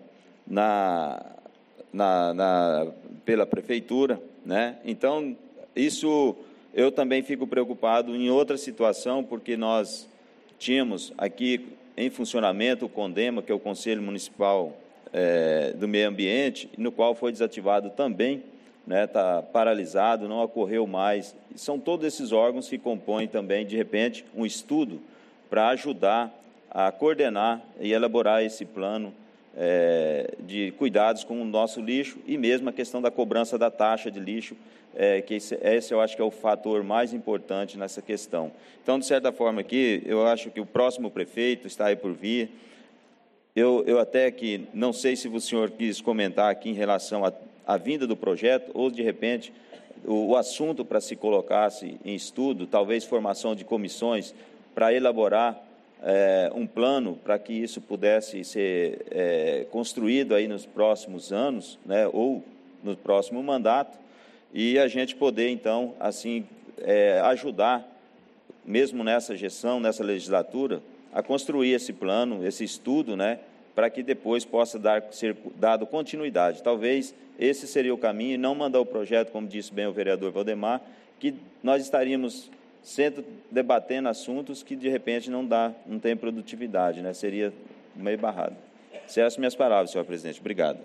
pela prefeitura, né? Então, isso eu também fico preocupado em outra situação, porque nós tínhamos aqui em funcionamento o CONDEMA, que é o Conselho Municipal do Meio Ambiente, no qual foi desativado também né, está paralisado, não ocorreu mais. São todos esses órgãos que compõem também, de repente, um estudo para ajudar a coordenar e elaborar esse plano de cuidados com o nosso lixo e mesmo a questão da cobrança da taxa de lixo, que esse eu acho que é o fator mais importante nessa questão. Então, de certa forma aqui, eu acho que o próximo prefeito está aí por vir. Eu até que não sei se o senhor quis comentar aqui em relação à vinda do projeto ou, de repente, o assunto para se colocasse em estudo, talvez formação de comissões para elaborar um plano para que isso pudesse ser construído aí nos próximos anos, né, ou no próximo mandato, e a gente poder, então, assim, ajudar, mesmo nessa gestão, nessa legislatura, a construir esse plano, esse estudo, né, para que depois possa ser dado continuidade. Talvez esse seria o caminho, e não mandar o projeto, como disse bem o vereador Valdemar, que nós estaríamos debatendo assuntos que, de repente, não tem produtividade, né? Seria meio barrado. Essas são minhas palavras, senhor presidente. Obrigado.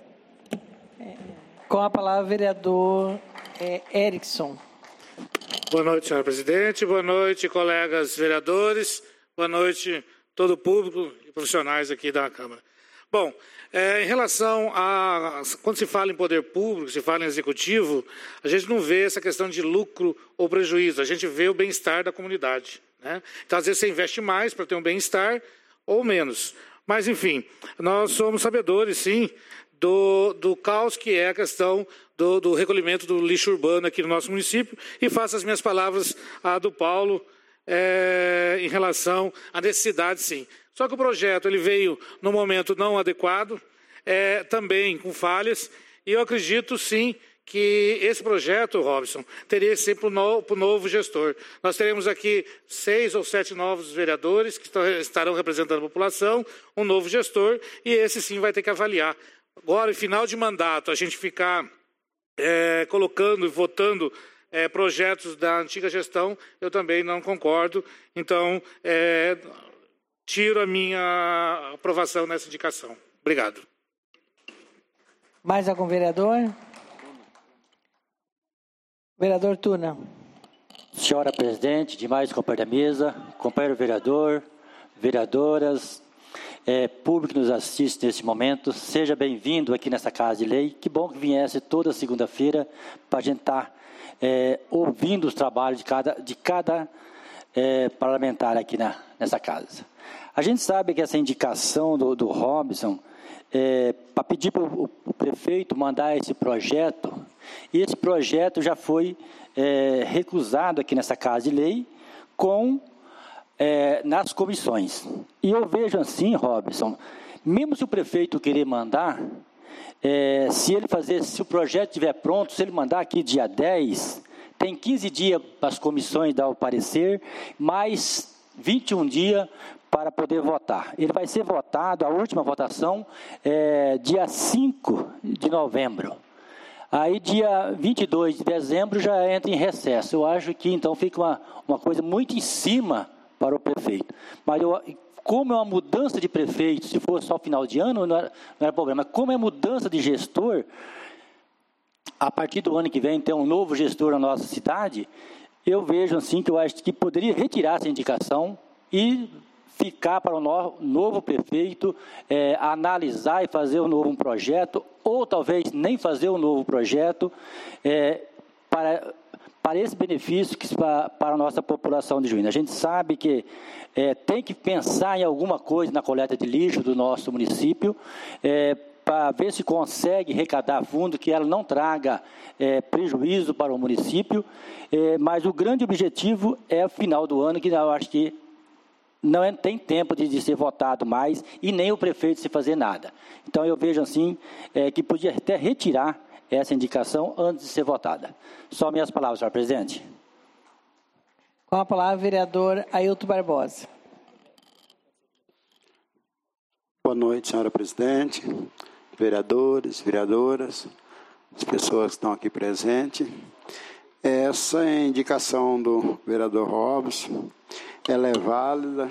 Com a palavra, vereador Erickson.
Boa noite, senhor presidente. Boa noite, colegas vereadores. Boa noite, todo o público e profissionais aqui da Câmara. Bom, em relação a... Quando se fala em poder público, se fala em executivo, a gente não vê essa questão de lucro ou prejuízo, a gente vê o bem-estar da comunidade, né? Então, às vezes, você investe mais para ter um bem-estar ou menos. Mas, enfim, nós somos sabedores, sim, do caos que é a questão do recolhimento do lixo urbano aqui no nosso município, e faço as minhas palavras à do Paulo em relação à necessidade, sim. Só que o projeto ele veio no momento não adequado, também com falhas, e eu acredito, sim, que esse projeto, Robson, teria que ser para o novo gestor. Nós teremos aqui 6 ou 7 novos vereadores que estarão representando a população, um novo gestor, e esse sim vai ter que avaliar. Agora, em final de mandato, a gente ficar colocando e votando projetos da antiga gestão, eu também não concordo. Então, tiro a minha aprovação nessa indicação. Obrigado.
Mais algum vereador? Vereador Tuna.
Senhora presidente, demais companheiro da mesa, companheiro vereador, vereadoras, público que nos assiste nesse momento, seja bem-vindo aqui nessa Casa de Lei. Que bom que viesse toda segunda-feira para a gente estar ouvindo os trabalhos de cada parlamentar aqui nessa casa. A gente sabe que essa indicação do Robson para pedir para o prefeito mandar esse projeto, e esse projeto já foi recusado aqui nessa Casa de Lei nas comissões. E eu vejo assim, Robson, mesmo se o prefeito querer mandar, se o projeto estiver pronto, se ele mandar aqui dia 10, tem 15 dias para as comissões dar o parecer, mais 21 dias para poder votar. Ele vai ser votado, a última votação, dia 5 de novembro. Aí, dia 22 de dezembro, já entra em recesso. Eu acho que, então, fica uma coisa muito em cima para o prefeito. Mas, como é uma mudança de prefeito, se for só final de ano, não era problema. Mas, como é mudança de gestor, a partir do ano que vem, ter um novo gestor na nossa cidade, eu vejo, assim, que eu acho que poderia retirar essa indicação e ficar para o novo prefeito analisar e fazer um novo projeto, ou talvez nem fazer um novo projeto para esse benefício para a nossa população de Juína. A gente sabe que tem que pensar em alguma coisa na coleta de lixo do nosso município, para ver se consegue arrecadar fundo, que ela não traga prejuízo para o município, mas o grande objetivo é o final do ano, que eu acho que não tem tempo de ser votado mais e nem o prefeito se fazer nada. Então, eu vejo assim que podia até retirar essa indicação antes de ser votada. Só minhas palavras, senhor presidente.
Com a palavra, vereador Ailton Barbosa.
Boa noite, senhora presidente, vereadores, vereadoras, as pessoas que estão aqui presentes. Essa indicação do vereador Robson, ela é válida,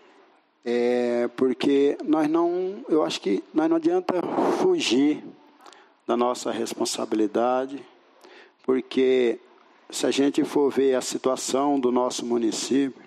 porque eu acho que nós não adianta fugir da nossa responsabilidade, porque se a gente for ver a situação do nosso município,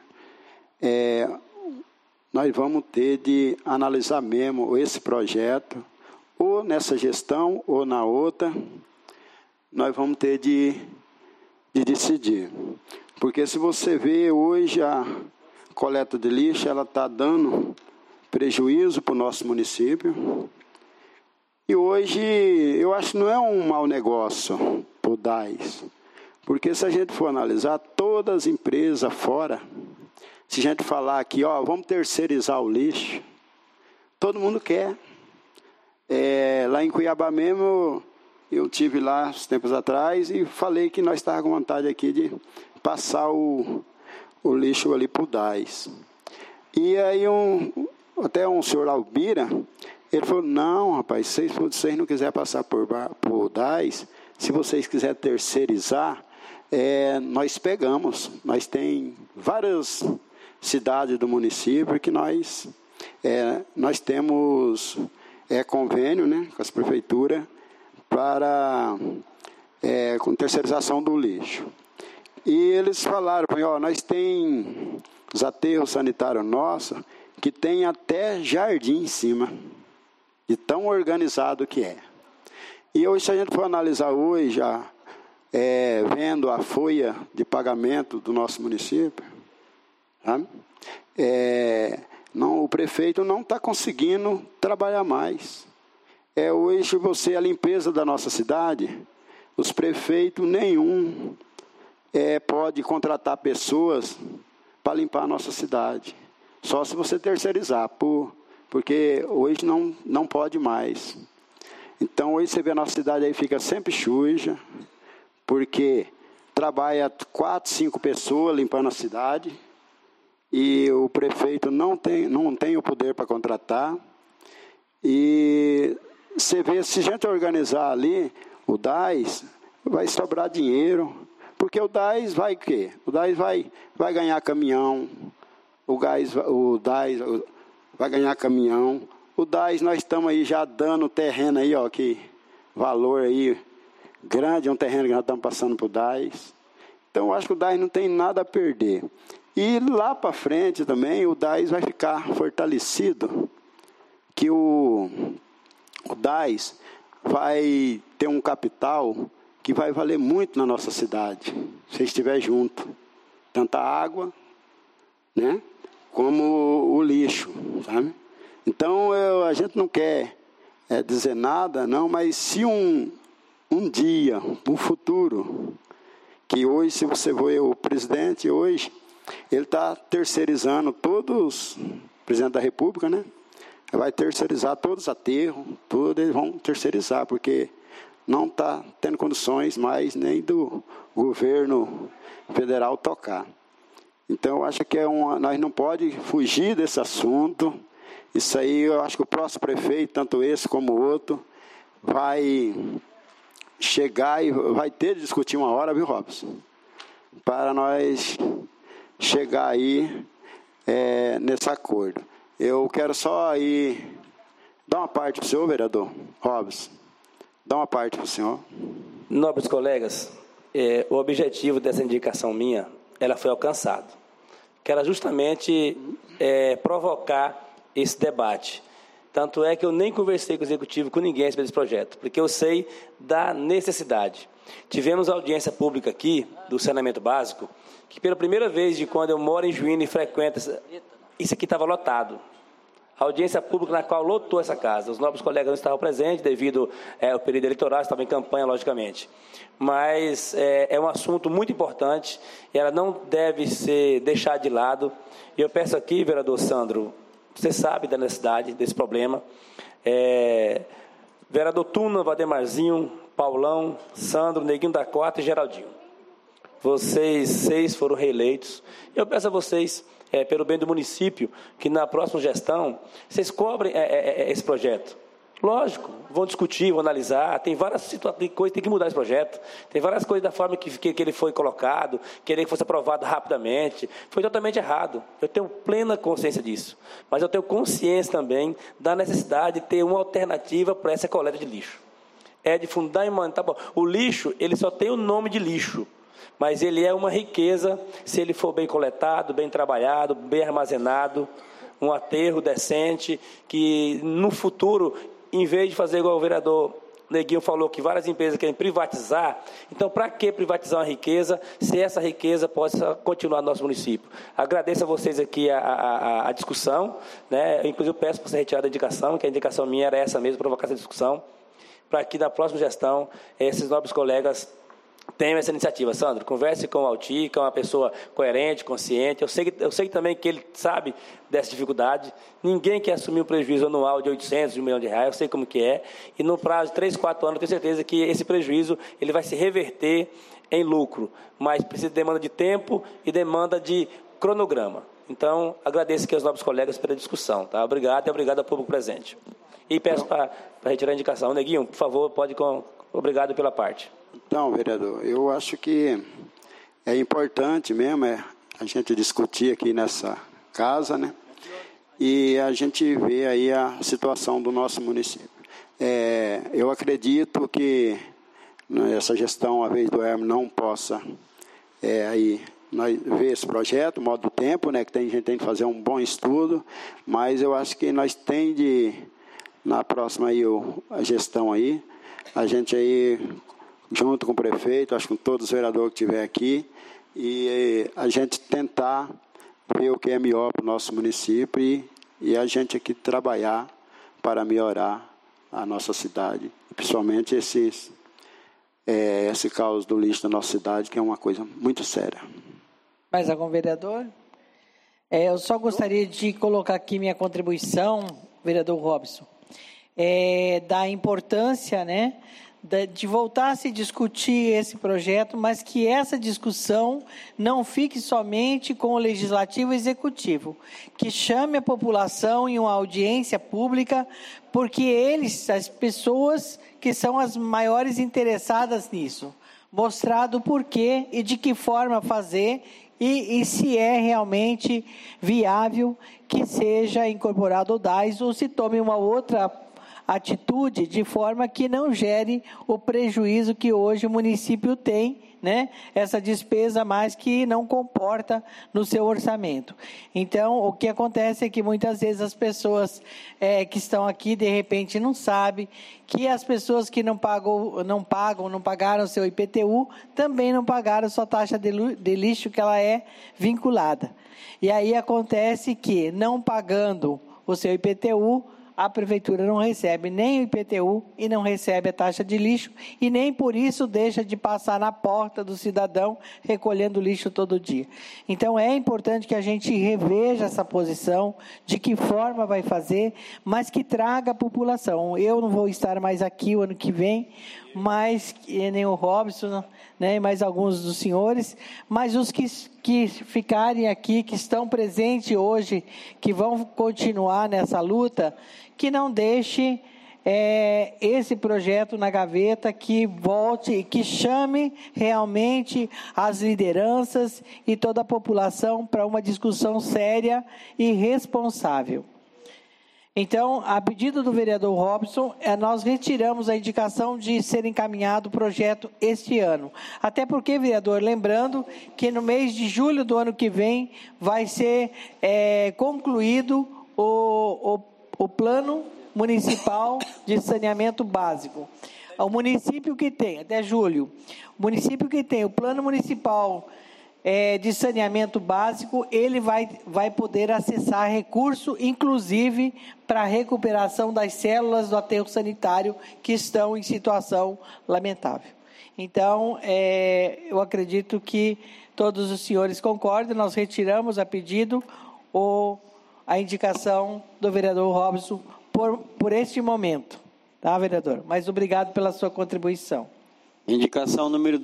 nós vamos ter de analisar mesmo esse projeto, ou nessa gestão ou na outra, nós vamos ter de decidir. Porque se você vê hoje a coleta de lixo, ela está dando prejuízo para o nosso município. E hoje, eu acho que não é um mau negócio para o DAS. Porque se a gente for analisar, todas as empresas fora, se a gente falar aqui, vamos terceirizar o lixo, todo mundo quer. Lá em Cuiabá mesmo, eu tive lá uns tempos atrás e falei que nós estávamos com vontade aqui de passar o lixo ali para o DAS. E aí até um senhor Albira, ele falou, não, rapaz, se vocês não quiserem passar por o DAS, se vocês quiserem terceirizar, nós pegamos. Nós tem várias cidades do município que nós temos convênio, né, com as prefeituras com terceirização do lixo. E eles falaram, nós tem os aterros sanitários nossos que tem até jardim em cima, de tão organizado que é. E hoje, se a gente for analisar hoje, vendo a folha de pagamento do nosso município, tá? O prefeito não está conseguindo trabalhar mais. Hoje, a limpeza da nossa cidade, os prefeitos nenhum pode contratar pessoas para limpar a nossa cidade. Só se você terceirizar, porque hoje não pode mais. Então, hoje você vê a nossa cidade aí fica sempre suja, porque trabalha 4, 5 pessoas limpando a cidade, e o prefeito não tem o poder para contratar. E você vê, se a gente organizar ali, o DAS, vai sobrar dinheiro, porque o DAS vai o quê? O DAS vai ganhar caminhão, o DAS vai ganhar caminhão. O DAS, nós estamos aí já dando terreno aí, que valor aí grande, é um terreno que nós estamos passando para o DAS. Então, eu acho que o DAS não tem nada a perder. E lá para frente também, o DAS vai ficar fortalecido, que o DAS vai ter um capital que vai valer muito na nossa cidade, se estiver junto. Tanto a água, né, como o lixo, sabe? Então, a gente não quer dizer nada, não, mas se um dia, um futuro, que hoje, se você ver o presidente hoje, ele está terceirizando todos, o presidente da República, né? Vai terceirizar todos os aterros, tudo eles vão terceirizar, porque não está tendo condições mais nem do governo federal tocar. Então, eu acho que nós não podemos fugir desse assunto. Isso aí, eu acho que o próximo prefeito, tanto esse como o outro, vai chegar e vai ter de discutir uma hora, viu, Robson? Para nós chegar aí nesse acordo. Eu quero só aí dar uma parte para o senhor, vereador Robson. Dá uma parte para o senhor.
Nobres colegas, o objetivo dessa indicação minha, ela foi alcançado. Que era justamente provocar esse debate. Tanto é que eu nem conversei com o executivo, com ninguém sobre esse projeto, porque eu sei da necessidade. Tivemos audiência pública aqui, do saneamento básico, que pela primeira vez de quando eu moro em Juína e frequento, isso aqui estava lotado. A audiência pública na qual lotou essa casa. Os nobres colegas não estavam presentes devido ao período eleitoral, estavam em campanha, logicamente. Mas é um assunto muito importante e ela não deve ser deixada de lado. E eu peço aqui, vereador Sandro, você sabe da necessidade desse problema. Vereador Tuna, Valdemarzinho, Paulão, Sandro, Neguinho da Cota e Geraldinho. Vocês 6 foram reeleitos. Eu peço a vocês, pelo bem do município, que na próxima gestão, vocês cobrem esse projeto. Lógico, vão discutir, vão analisar, tem várias situações, tem coisas que tem que mudar esse projeto, tem várias coisas da forma que ele foi colocado, querer que fosse aprovado rapidamente, foi totalmente errado. Eu tenho plena consciência disso, mas eu tenho consciência também da necessidade de ter uma alternativa para essa coleta de lixo. é de fundamental. O lixo, ele só tem o nome de lixo, mas ele é uma riqueza se ele for bem coletado, bem trabalhado, bem armazenado, um aterro decente, que no futuro, em vez de fazer igual o vereador Neguinho falou, que várias empresas querem privatizar, então para que privatizar uma riqueza, se essa riqueza possa continuar no nosso município? Agradeço a vocês aqui a discussão, né? Inclusive eu peço para você retirar a indicação, que a indicação minha era essa mesmo, provocar essa discussão, para que na próxima gestão, esses nobres colegas tenham essa iniciativa. Sandro, converse com o Alti, que é uma pessoa coerente, consciente. Eu sei também que ele sabe dessa dificuldade. Ninguém quer assumir um prejuízo anual de 800, de R$1 milhão. Eu sei como que é. E no prazo de 3, 4 anos, eu tenho certeza que esse prejuízo ele vai se reverter em lucro. Mas precisa de demanda de tempo e demanda de cronograma. Então, agradeço aqui aos nobres colegas pela discussão. Tá? Obrigado e obrigado ao público presente. E peço para retirar a indicação. Neguinho, por favor, pode... Obrigado pela parte.
Então, vereador, eu acho que é importante mesmo a gente discutir aqui nessa casa, né? E a gente vê aí a situação do nosso município. Eu acredito que essa gestão, a vez do Hermes, não possa aí nós ver esse projeto, modo do tempo, né? Que a gente tem que fazer um bom estudo, mas eu acho que nós tem de, na próxima aí, a gestão aí, a gente aí, junto com o prefeito, acho que com todos os vereadores que estiver aqui, e a gente tentar ver o que é melhor para o nosso município e a gente aqui trabalhar para melhorar a nossa cidade, principalmente esse caos do lixo da nossa cidade, que é uma coisa muito séria.
Mais algum vereador? Eu só gostaria de colocar aqui minha contribuição, vereador Robson, da importância, né, de voltar a se discutir esse projeto, mas que essa discussão não fique somente com o Legislativo e o Executivo, que chame a população em uma audiência pública, porque eles, as pessoas que são as maiores interessadas nisso, mostrar do porquê e de que forma fazer e se é realmente viável que seja incorporado o DAS ou se tome uma outra atitude de forma que não gere o prejuízo que hoje o município tem, né? Essa despesa mais que não comporta no seu orçamento. Então, o que acontece é que muitas vezes as pessoas que estão aqui, de repente, não sabem que as pessoas que não pagaram seu IPTU, também não pagaram sua taxa de lixo, que ela é vinculada. E aí acontece que, não pagando o seu IPTU, a prefeitura não recebe nem o IPTU e não recebe a taxa de lixo e nem por isso deixa de passar na porta do cidadão recolhendo lixo todo dia. Então é importante que a gente reveja essa posição, de que forma vai fazer, mas que traga a população. Eu não vou estar mais aqui o ano que vem, mas nem o Robson, né, e mais alguns dos senhores, mas os que ficarem aqui, que estão presentes hoje, que vão continuar nessa luta, que não deixe esse projeto na gaveta, que volte, que chame realmente as lideranças e toda a população para uma discussão séria e responsável. Então, a pedido do vereador Robson, nós retiramos a indicação de ser encaminhado o projeto este ano. Até porque, vereador, lembrando que no mês de julho do ano que vem vai ser concluído o plano municipal de saneamento básico. O município que tem, até julho, o município que tem o plano municipal de saneamento básico, ele vai poder acessar recurso, inclusive para a recuperação das células do aterro sanitário que estão em situação lamentável. Então, eu acredito que todos os senhores concordam, nós retiramos a pedido a indicação do vereador Robson por este momento. Tá, vereador? Mas obrigado pela sua contribuição.
Indicação número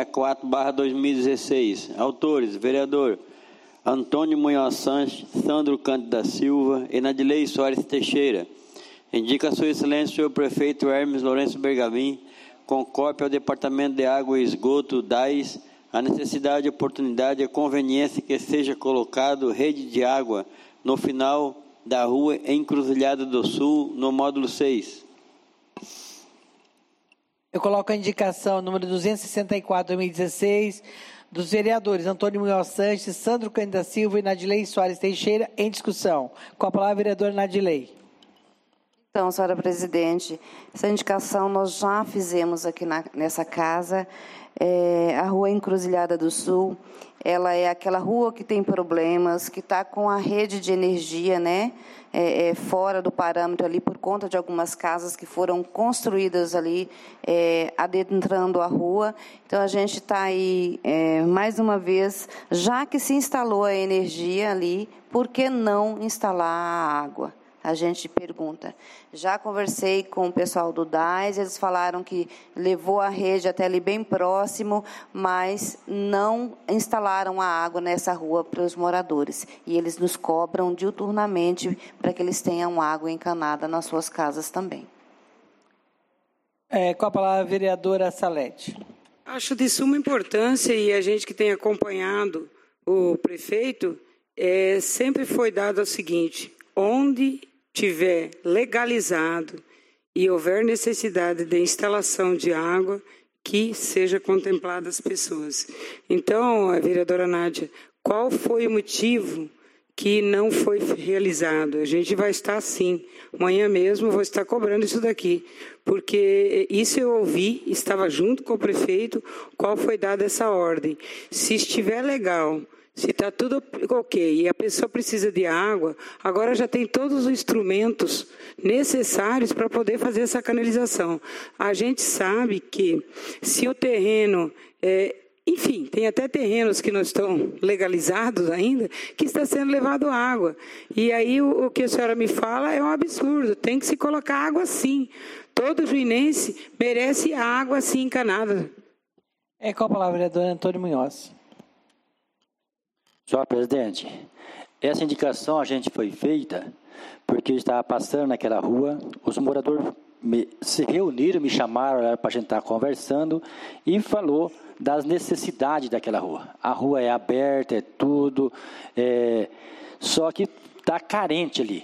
264/2016. Autores, vereador Antônio Munhoz Sanches, Sandro Cândido da Silva e Nadilei Soares Teixeira. Indica sua excelência o senhor prefeito Hermes Lourenço Bergamin, com cópia ao Departamento de Água e Esgoto, DAS, a necessidade, a oportunidade e a conveniência que seja colocado rede de água no final da rua Encruzilhada do Sul, no módulo 6.
Eu coloco a indicação número 264, 2016, dos vereadores Antônio Munhoz Sanches, Sandro Cândido da Silva e Nadilei Soares Teixeira, em discussão. Com a palavra, vereadora Nadilei.
Então, senhora presidente, essa indicação nós já fizemos aqui nessa casa. A Rua Encruzilhada do Sul, ela é aquela rua que tem problemas, que está com a rede de energia, né, fora do parâmetro ali, por conta de algumas casas que foram construídas ali, adentrando a rua. Então, a gente está aí, mais uma vez, já que se instalou a energia ali, por que não instalar a água? A gente pergunta. Já conversei com o pessoal do DAS, eles falaram que levou a rede até ali bem próximo, mas não instalaram a água nessa rua para os moradores. E eles nos cobram diuturnamente para que eles tenham água encanada nas suas casas também.
Com a palavra, a vereadora Salete.
Acho de suma importância, e a gente que tem acompanhado o prefeito, sempre foi dado o seguinte: onde tiver legalizado e houver necessidade de instalação de água, que seja contemplada as pessoas. Então, a vereadora Nádia, qual foi o motivo que não foi realizado? A gente vai estar, sim, amanhã mesmo vou estar cobrando isso daqui, porque isso eu ouvi, estava junto com o prefeito, qual foi dada essa ordem. Se estiver legal, se está tudo ok e a pessoa precisa de água, agora já tem todos os instrumentos necessários para poder fazer essa canalização. A gente sabe que se o terreno, enfim, tem até terrenos que não estão legalizados ainda, que está sendo levado água. E aí o que a senhora me fala é um absurdo, tem que se colocar água sim. Todo juinense merece água assim encanada.
Com a palavra, vereador Antônio Munhoz.
Senhor presidente, essa indicação a gente foi feita porque estava passando naquela rua, os moradores se reuniram, me chamaram para a gente estar conversando e falou das necessidades daquela rua. A rua é aberta, é tudo, só que está carente ali,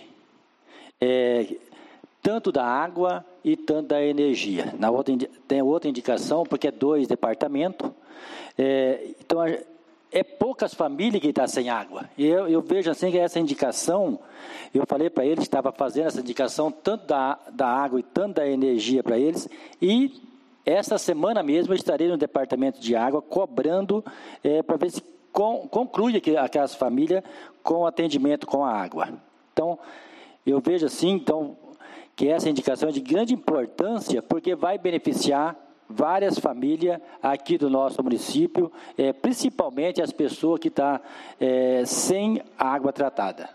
tanto da água e tanto da energia. Tem outra indicação, porque é 2 departamentos, então poucas famílias que estão sem água. E eu vejo assim que essa indicação, eu falei para eles que estava fazendo essa indicação tanto da água e tanto da energia para eles, e essa semana mesmo eu estarei no departamento de água cobrando para ver se conclui aquelas famílias com atendimento com a água. Então, eu vejo assim que essa indicação é de grande importância, porque vai beneficiar várias famílias aqui do nosso município, principalmente as pessoas que estão sem água tratada.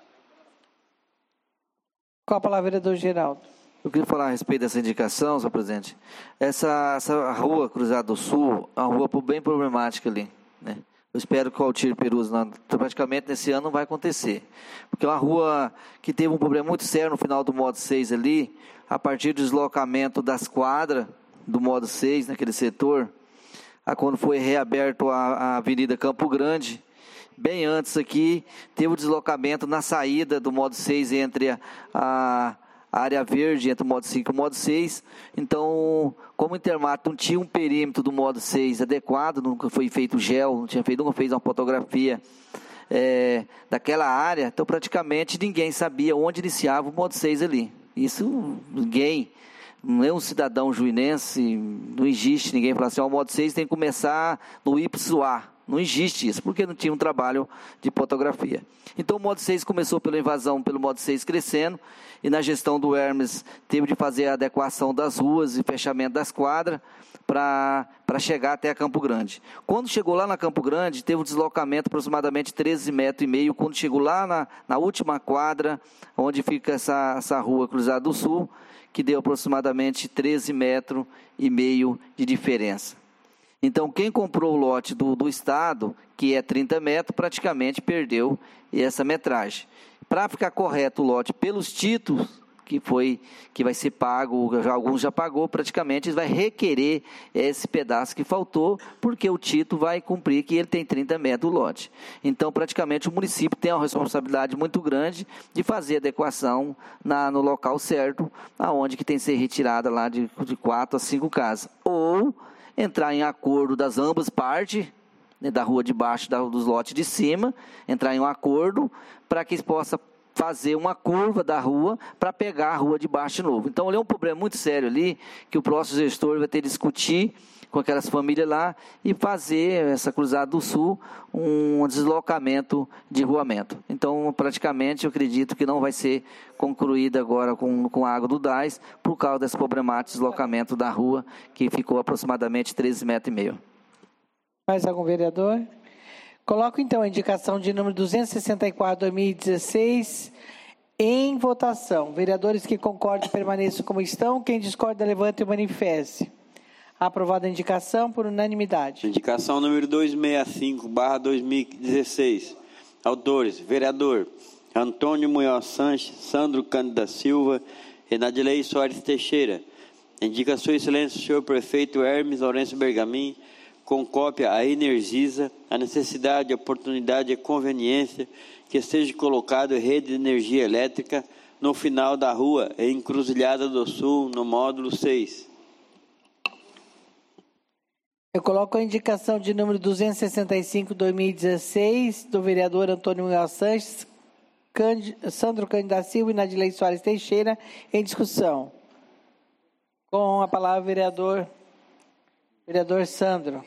Com a palavra, vereador Geraldo.
Eu queria falar a respeito dessa indicação, senhor presidente. Essa rua Cruzada do Sul é uma rua bem problemática ali, né? Eu espero que o Altir Peruzzo, praticamente nesse ano, não vai acontecer. Porque é uma rua que teve um problema muito sério no final do modo 6 ali, a partir do deslocamento das quadras, do modo 6, naquele setor, quando foi reaberto a Avenida Campo Grande, bem antes aqui, teve o deslocamento na saída do modo 6 entre a área verde, entre o modo 5 e o modo 6. Então, como o Intermato não tinha um perímetro do modo 6 adequado, nunca foi feito gel, nunca fez uma fotografia daquela área, então praticamente ninguém sabia onde iniciava o modo 6 ali. Isso ninguém... Não é um cidadão juinense, não existe ninguém falar assim, o modo 6 tem que começar no Y. Não existe isso, porque não tinha um trabalho de fotografia. Então o modo 6 começou pela invasão, pelo modo 6 crescendo, e na gestão do Hermes teve de fazer a adequação das ruas e fechamento das quadras para chegar até a Campo Grande. Quando chegou lá na Campo Grande, teve um deslocamento aproximadamente 13,5 metros. Quando chegou lá na última quadra, onde fica essa rua Cruzada do Sul, que deu aproximadamente 13,5 metros de diferença. Então, quem comprou o lote do Estado, que é 30 metros, praticamente perdeu essa metragem. Para ficar correto o lote pelos títulos, que vai ser pago, alguns já pagou praticamente, vai requerer esse pedaço que faltou, porque o Tito vai cumprir que ele tem 30 metros do lote. Então, praticamente, o município tem uma responsabilidade muito grande de fazer adequação no local certo, aonde que tem que ser retirada lá de 4 a 5 casas. Ou entrar em acordo das ambas partes, né, da rua de baixo dos lotes de cima, entrar em um acordo para que possa fazer uma curva da rua para pegar a rua de baixo de novo. Então, ali é um problema muito sério ali, que o próximo gestor vai ter que discutir com aquelas famílias lá e fazer essa Cruzada do Sul um deslocamento de ruamento. Então, praticamente, eu acredito que não vai ser concluída agora com a água do DAS, por causa desse problemático de deslocamento da rua, que ficou aproximadamente 13,5 metros.
Mais algum vereador? Coloco, então, a indicação de número 264, 2016, em votação. Vereadores que concordam permaneçam como estão. Quem discorda, levante e manifeste. Aprovada a indicação por unanimidade.
Indicação número 265/2016. Autores: vereador Antônio Munhoz Sanches, Sandro Cândido da Silva e Nadilei Soares Teixeira. Indica sua excelência o senhor prefeito Hermes Lourenço Bergamin, com cópia à Energisa, a necessidade, a oportunidade e a conveniência que esteja colocado rede de energia elétrica no final da rua, em Encruzilhada do Sul, no módulo 6.
Eu coloco a indicação de número 265, 2016, do vereador Antônio Munhoz Sanches, Sandro Cândido da Silva e Nadilei Soares Teixeira, em discussão. Com a palavra, vereador Sandro.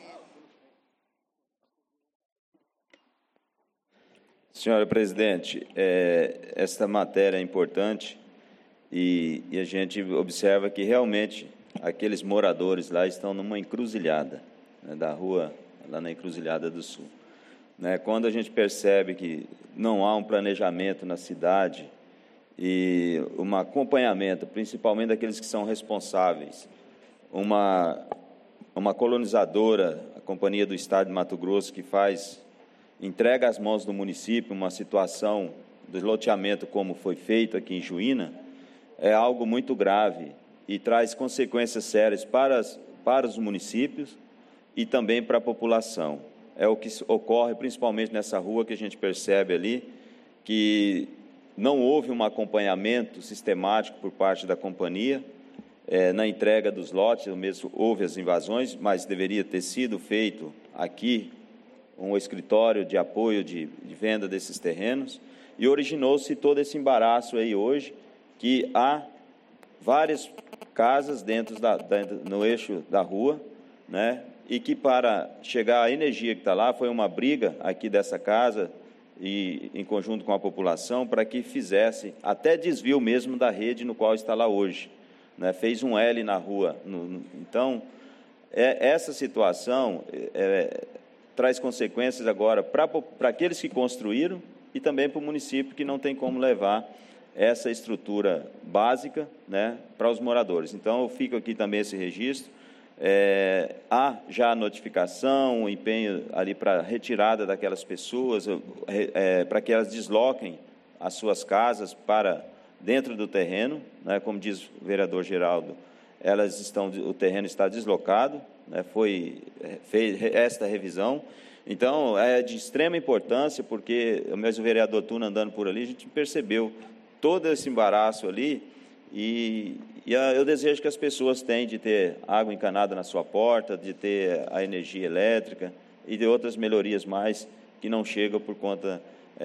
Senhora presidente, esta matéria é importante e a gente observa que realmente aqueles moradores lá estão numa encruzilhada, né, da rua, lá na Encruzilhada do Sul. Né, quando a gente percebe que não há um planejamento na cidade e um acompanhamento, principalmente daqueles que são responsáveis, uma colonizadora, a Companhia do Estado de Mato Grosso, que entrega às mãos do município uma situação de loteamento como foi feito aqui em Juína, é algo muito grave e traz consequências sérias para os municípios e também para a população. É o que ocorre principalmente nessa rua, que a gente percebe ali, que não houve um acompanhamento sistemático por parte da companhia, na entrega dos lotes, mesmo houve as invasões, mas deveria ter sido feito aqui um escritório de apoio de venda desses terrenos, e originou-se todo esse embaraço aí hoje, que há várias casas no eixo da rua, né, e que para chegar à energia que está lá, foi uma briga aqui dessa casa, e em conjunto com a população, para que fizesse até desvio mesmo da rede no qual está lá hoje. Né, fez um L na rua. Então, essa situação traz consequências agora para aqueles que construíram e também para o município, que não tem como levar essa estrutura básica, né, para os moradores. Então, eu fico aqui também esse registro. Há já a notificação, o empenho ali para a retirada daquelas pessoas, para que elas desloquem as suas casas para dentro do terreno, né, como diz o vereador Geraldo, o terreno está deslocado, né, foi feita esta revisão. Então, é de extrema importância, porque mesmo o vereador Tuna andando por ali, a gente percebeu todo esse embaraço ali, e eu desejo que as pessoas tenham de ter água encanada na sua porta, de ter a energia elétrica e de outras melhorias mais que não chegam por conta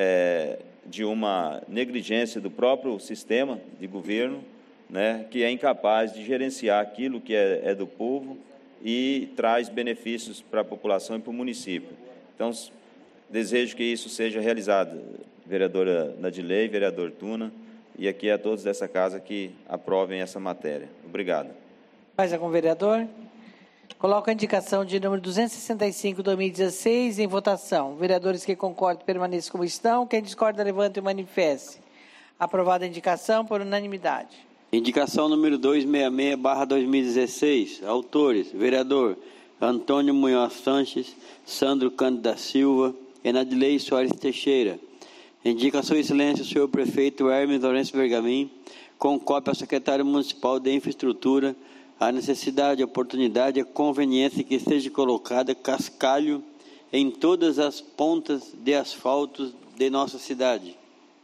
de uma negligência do próprio sistema de governo, né, que é incapaz de gerenciar aquilo que é do povo e traz benefícios para a população e para o município. Então, desejo que isso seja realizado, vereadora Nadilei, vereador Tuna, e aqui a todos dessa casa que aprovem essa matéria. Obrigado.
Mais algum vereador? Coloco a indicação de número 265, 2016, em votação. Vereadores que concordam permaneçam como estão. Quem discorda, levante e manifeste. Aprovada a indicação por unanimidade.
Indicação número 266/2016. Autores: vereador Antônio Munhoz Sanches, Sandro Cândido da Silva e Nadilei Soares Teixeira. Indica a sua excelência o senhor prefeito Hermes Lourenço Bergamin, com cópia ao secretário municipal de infraestrutura, a necessidade, a oportunidade, a conveniência que seja colocada cascalho em todas as pontas de asfalto de nossa cidade.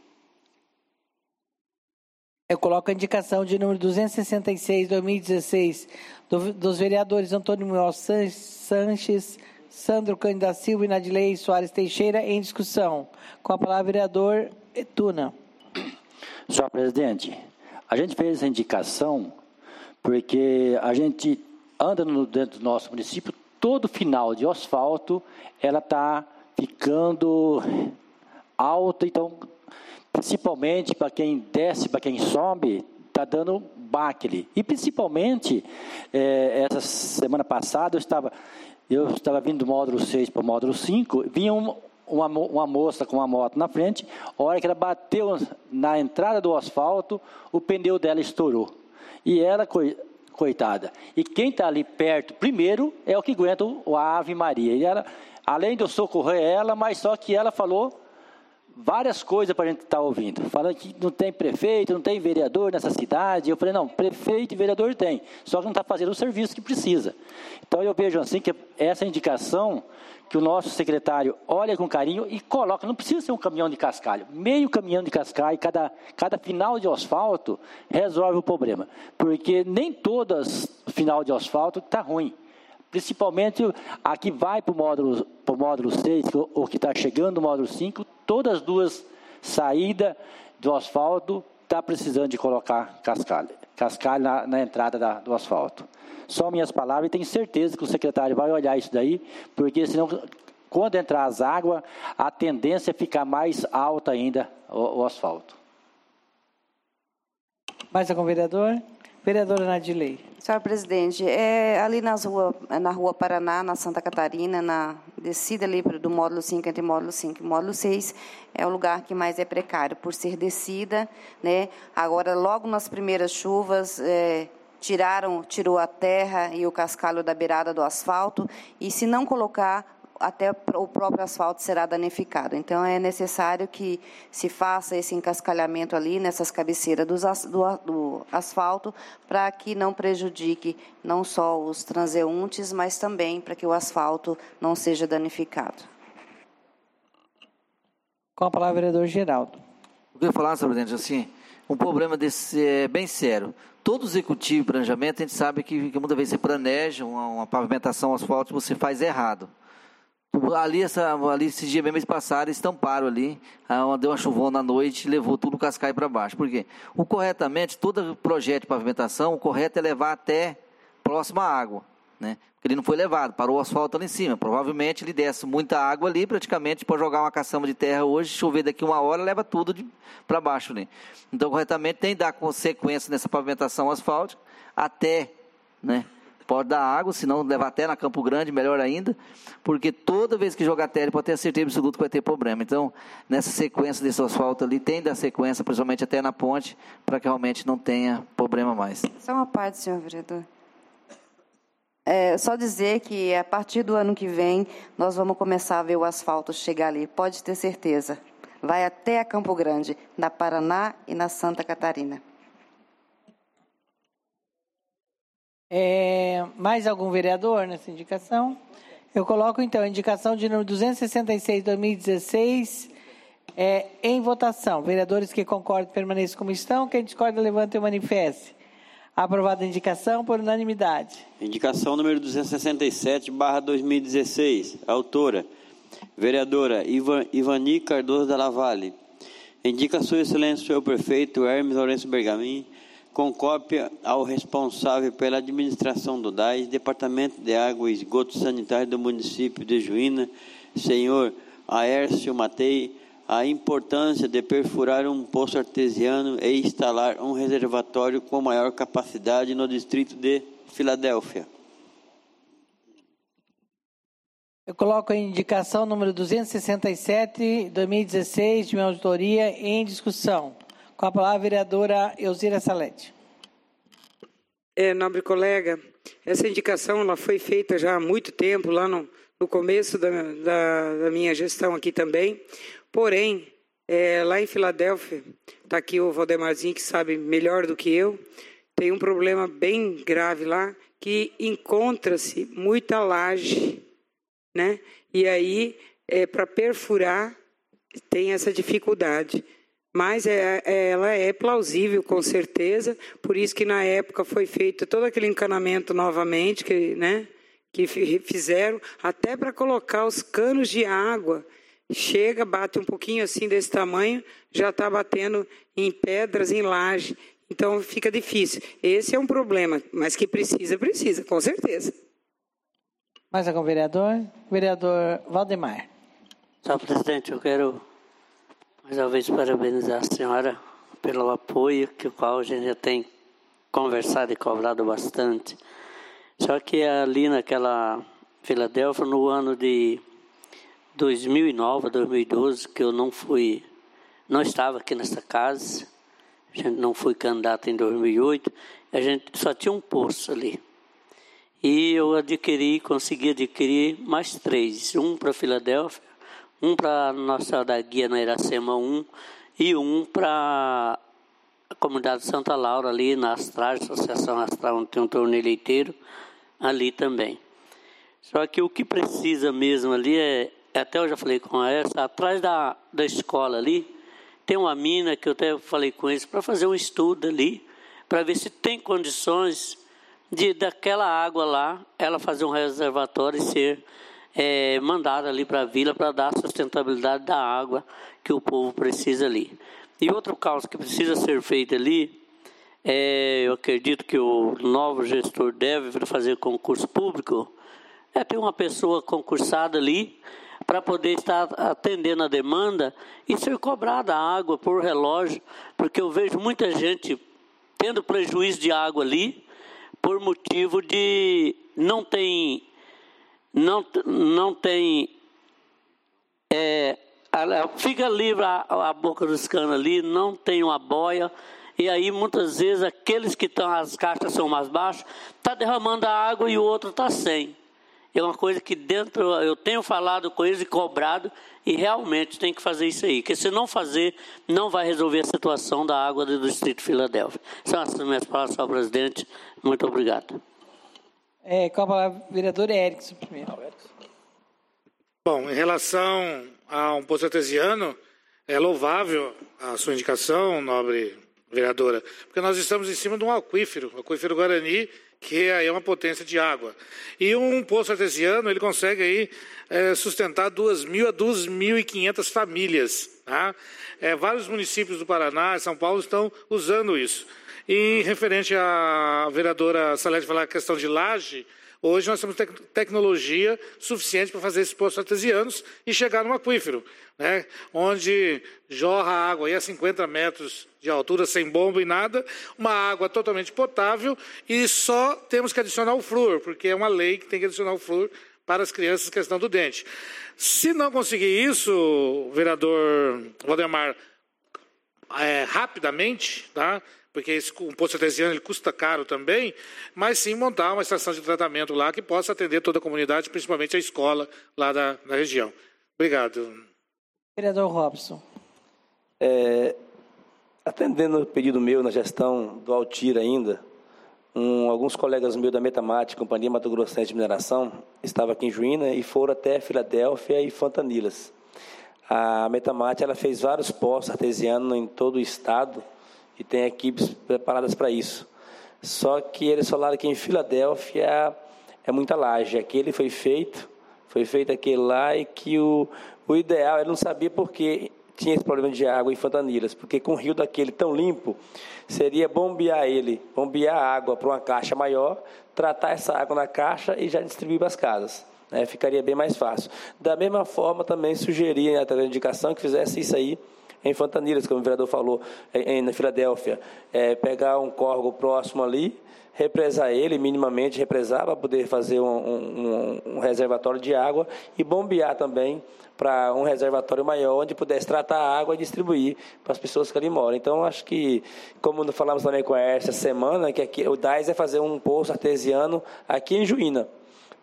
Eu coloco a indicação de número 266, 2016, dos vereadores Antônio Miguel Sanches, Sandro Cândido da Silva e Nadilei Soares Teixeira em discussão. Com a palavra, vereador Tuna.
Senhor presidente, a gente fez essa indicação porque a gente anda dentro do nosso município, todo final de asfalto, ela está ficando alta, então, principalmente para quem desce, para quem sobe, está dando baque ali. E principalmente, essa semana passada, eu estava vindo do módulo 6 para o módulo 5, vinha uma moça com uma moto na frente, a hora que ela bateu na entrada do asfalto, o pneu dela estourou. E ela, coitada, e quem está ali perto primeiro é o que aguenta a Ave Maria. E ela, além de eu socorrer ela, mas só que ela falou várias coisas para a gente estar ouvindo. Falando que não tem prefeito, não tem vereador nessa cidade. Eu falei, não, prefeito e vereador tem, só que não está fazendo o serviço que precisa. Então eu vejo assim que essa indicação que o nosso secretário olha com carinho e coloca, não precisa ser um caminhão de cascalho, meio caminhão de cascalho, cada final de asfalto resolve o problema, porque nem todas final de asfalto está ruim, principalmente a que vai para o módulo 6, ou que está chegando no módulo 5, todas as duas saídas do asfalto está precisando de colocar cascalho na entrada do asfalto. Só minhas palavras, e tenho certeza que o secretário vai olhar isso daí, porque senão, quando entrar as águas, a tendência é ficar mais alta ainda o asfalto.
Mais algum vereador? Vereadora Nadilei.
Senhor presidente, ali na rua Paraná, na Santa Catarina, na descida ali do módulo 5, entre módulo 5 e módulo 6, é o lugar que mais é precário, por ser descida, né? Agora, logo nas primeiras chuvas, tirou a terra e o cascalho da beirada do asfalto, e se não colocar, até o próprio asfalto será danificado. Então, é necessário que se faça esse encascalhamento ali, nessas cabeceiras do asfalto, para que não prejudique não só os transeuntes, mas também para que o asfalto não seja danificado.
Com a palavra, vereador Geraldo.
Eu queria falar, senhor presidente, assim, um problema desse é bem sério. Todo executivo de planejamento, a gente sabe que muitas vezes você planeja uma pavimentação asfalto, você faz errado. Ali esse dia, mês passado, estamparam ali, deu uma chuvona à noite, levou tudo o cascalho para baixo. Por quê? Corretamente, todo projeto de pavimentação, o correto é levar até próximo à água, né? Porque ele não foi levado, parou o asfalto ali em cima. Provavelmente ele desce muita água ali, praticamente, para jogar uma caçamba de terra hoje, chover daqui uma hora, leva tudo para baixo ali. Então, corretamente, tem que dar consequência nessa pavimentação asfáltica até, né? Pode dar água, se não levar até na Campo Grande, melhor ainda, porque toda vez que jogar terra, pode ter certeza absoluta que vai ter problema. Então, nessa sequência desse asfalto ali, tem da sequência, principalmente até na ponte, para que realmente não tenha problema mais.
Só uma parte, senhor vereador. Só dizer que a partir do ano que vem, nós vamos começar a ver o asfalto chegar ali, pode ter certeza. Vai até a Campo Grande, na Paraná e na Santa Catarina.
Mais algum vereador nessa indicação? Eu coloco, então, a indicação de número 266, 2016, em votação. Vereadores que concordam, permaneçam como estão. Quem discorda, levante e manifeste. Aprovada a indicação por unanimidade.
Indicação número 267/2016. Autora, vereadora Ivani Cardoso da Lavalle. Indica sua excelência, senhor prefeito Hermes Lourenço Bergamin, com cópia ao responsável pela administração do DAS, Departamento de Água e Esgoto Sanitário do município de Juína, senhor Aércio Matei, a importância de perfurar um poço artesiano e instalar um reservatório com maior capacidade no distrito de Filadélfia.
Eu coloco a indicação número 267, 2016, de minha auditoria, em discussão. Com a palavra, a vereadora Elzira Salete.
Nobre colega, essa indicação ela foi feita já há muito tempo, lá no começo da minha gestão aqui também. Porém, Lá em Filadélfia, está aqui o Valdemarzinho, que sabe melhor do que eu, tem um problema bem grave lá, que encontra-se muita laje, né? E aí, para perfurar, tem essa dificuldade. Mas ela é plausível, com certeza, por isso que na época foi feito todo aquele encanamento novamente, que fizeram, até para colocar os canos de água. Chega, bate um pouquinho assim desse tamanho, já está batendo em pedras, em laje. Então fica difícil. Esse é um problema, mas que precisa, com certeza.
Mais algum vereador? Vereador Valdemar.
Senhor presidente, eu quero mais uma vez parabenizar a senhora pelo apoio, que o qual a gente já tem conversado e cobrado bastante. Só que ali naquela Filadélfia, no ano de 2009, 2012, que eu não estava aqui nessa casa, a gente não foi candidato em 2008, a gente só tinha um poço ali. E eu consegui adquirir mais 3, um para Filadélfia, um para Nossa da Guia na Iracema 1 e um para a comunidade Santa Laura, ali na Astral, Associação Astral, onde tem um torneio leiteiro, ali também. Só que o que precisa mesmo ali até eu já falei com essa, atrás da escola ali, tem uma mina que eu até falei com eles para fazer um estudo ali, para ver se tem condições daquela água lá, ela fazer um reservatório e ser mandada ali para a vila para dar a sustentabilidade da água que o povo precisa ali. E outro caso que precisa ser feito ali, eu acredito que o novo gestor deve fazer concurso público, ter uma pessoa concursada ali para poder estar atendendo a demanda e ser cobrada a água por relógio, porque eu vejo muita gente tendo prejuízo de água ali por motivo de não tem fica livre a boca dos canos ali, não tem uma boia, e aí muitas vezes aqueles que estão, as caixas são mais baixas, está derramando a água e o outro está sem. É uma coisa que dentro, eu tenho falado com eles e cobrado, e realmente tem que fazer isso aí, porque se não fazer, não vai resolver a situação da água do Distrito de Filadélfia. São essas minhas palavras, senhor presidente. Muito obrigado.
Com a palavra, vereador Erickson primeiro.
Bom, em relação a um poço artesiano, é louvável a sua indicação, nobre vereadora, porque nós estamos em cima de um aquífero, o aquífero Guarani, que aí é uma potência de água. E um poço artesiano, ele consegue aí sustentar 2.000 a 2.500 famílias. Tá? Vários municípios do Paraná e São Paulo estão usando isso. E referente à vereadora Salete falar a questão de laje, hoje nós temos tecnologia suficiente para fazer esses poços artesianos e chegar no aquífero, né? Onde jorra água aí a 50 metros de altura, sem bomba e nada, uma água totalmente potável, e só temos que adicionar o flúor, porque é uma lei que tem que adicionar o flúor para as crianças, questão do dente. Se não conseguir isso, vereador Valdemar, rapidamente, tá? Porque um poço artesiano ele custa caro também, mas sim montar uma estação de tratamento lá que possa atender toda a comunidade, principalmente a escola lá da região. Obrigado.
Vereador Robson.
Atendendo o pedido meu na gestão do Altir ainda, alguns colegas meus da Metamate, Companhia Mato Grossense de Mineração, estavam aqui em Juína e foram até Filadélfia e Fontanilas. A Metamate ela fez vários poços artesianos em todo o estado, e tem equipes preparadas para isso. Só que eles falaram que em Filadélfia é muita laje. Aquele foi feito aquele lá, e que o ideal, ele não sabia por que tinha esse problema de água em Fontanilas, porque com um rio daquele tão limpo, seria bombear a água para uma caixa maior, tratar essa água na caixa e já distribuir para as casas. Ficaria bem mais fácil. Da mesma forma, também sugeria, através da indicação, que fizesse isso aí em Fontanilas, como o vereador falou, na Filadélfia, pegar um córrego próximo ali, represar ele, minimamente represar, para poder fazer um reservatório de água e bombear também para um reservatório maior, onde pudesse tratar a água e distribuir para as pessoas que ali moram. Então, acho que, como falamos também com a essa semana, que aqui, o DAIS é fazer um poço artesiano aqui em Juína,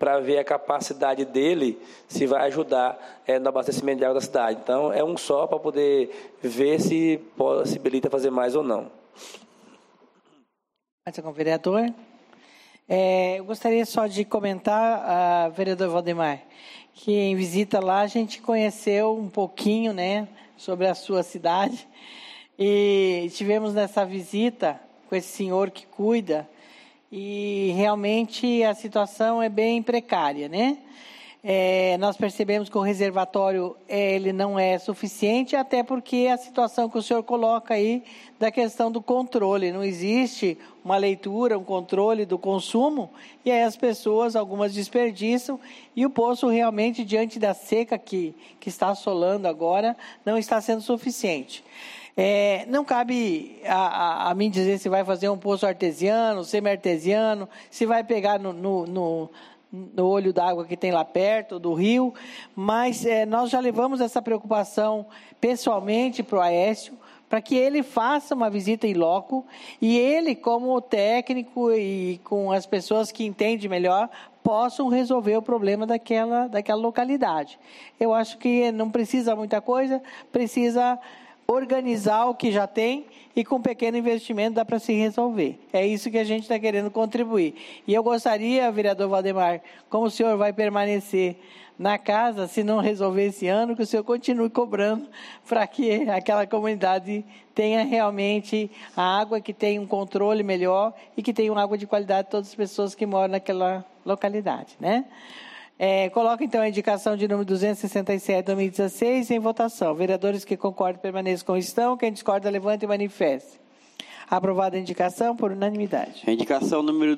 para ver a capacidade dele, se vai ajudar no abastecimento de água da cidade. Então, é um só para poder ver se possibilita fazer mais ou não.
Com o vereador. Eu gostaria só de comentar, vereador Valdemar, que em visita lá a gente conheceu um pouquinho, né, sobre a sua cidade, e tivemos nessa visita com esse senhor que cuida, e realmente a situação é bem precária, né? Nós percebemos que o reservatório ele não é suficiente, até porque a situação que o senhor coloca aí da questão do controle, não existe uma leitura, um controle do consumo, e aí as pessoas, algumas desperdiçam, e o poço realmente, diante da seca que está assolando agora, não está sendo suficiente. Não cabe a mim dizer se vai fazer um poço artesiano, semi-artesiano, se vai pegar no olho d'água que tem lá perto, do rio, mas nós já levamos essa preocupação pessoalmente para o Aécio, para que ele faça uma visita em loco, e ele, como técnico e com as pessoas que entendem melhor, possam resolver o problema daquela localidade. Eu acho que não precisa muita coisa, precisa organizar o que já tem, e com pequeno investimento dá para se resolver. É isso que a gente está querendo contribuir. E eu gostaria, vereador Valdemar, como o senhor vai permanecer na casa, se não resolver esse ano, que o senhor continue cobrando para que aquela comunidade tenha realmente a água, que tenha um controle melhor e que tenha uma água de qualidade todas as pessoas que moram naquela localidade, né? Coloco, então, a indicação de número 267, 2016, em votação. Vereadores que concordam, permaneçam como estão. Quem discorda, levante e manifeste. Aprovada a indicação por unanimidade.
A indicação número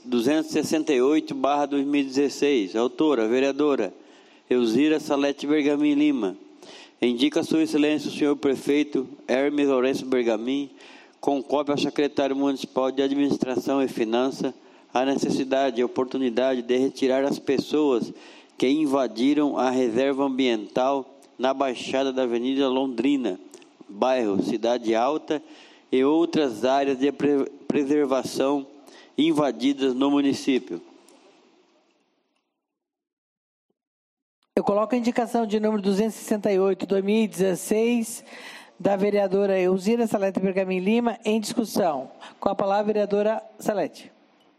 268/2016. Autora, vereadora Elzira Salete Bergamin Lima. Indica a sua excelência o senhor prefeito Hermes Lourenço Bergamin, com cópia ao secretário municipal de Administração e Finanças, a necessidade e oportunidade de retirar as pessoas que invadiram a reserva ambiental na Baixada da Avenida Londrina, bairro Cidade Alta, e outras áreas de preservação invadidas no município.
Eu coloco a indicação de número 268, 2016, da vereadora Elzira Salete Bergamin Lima, em discussão. Com a palavra, vereadora Salete.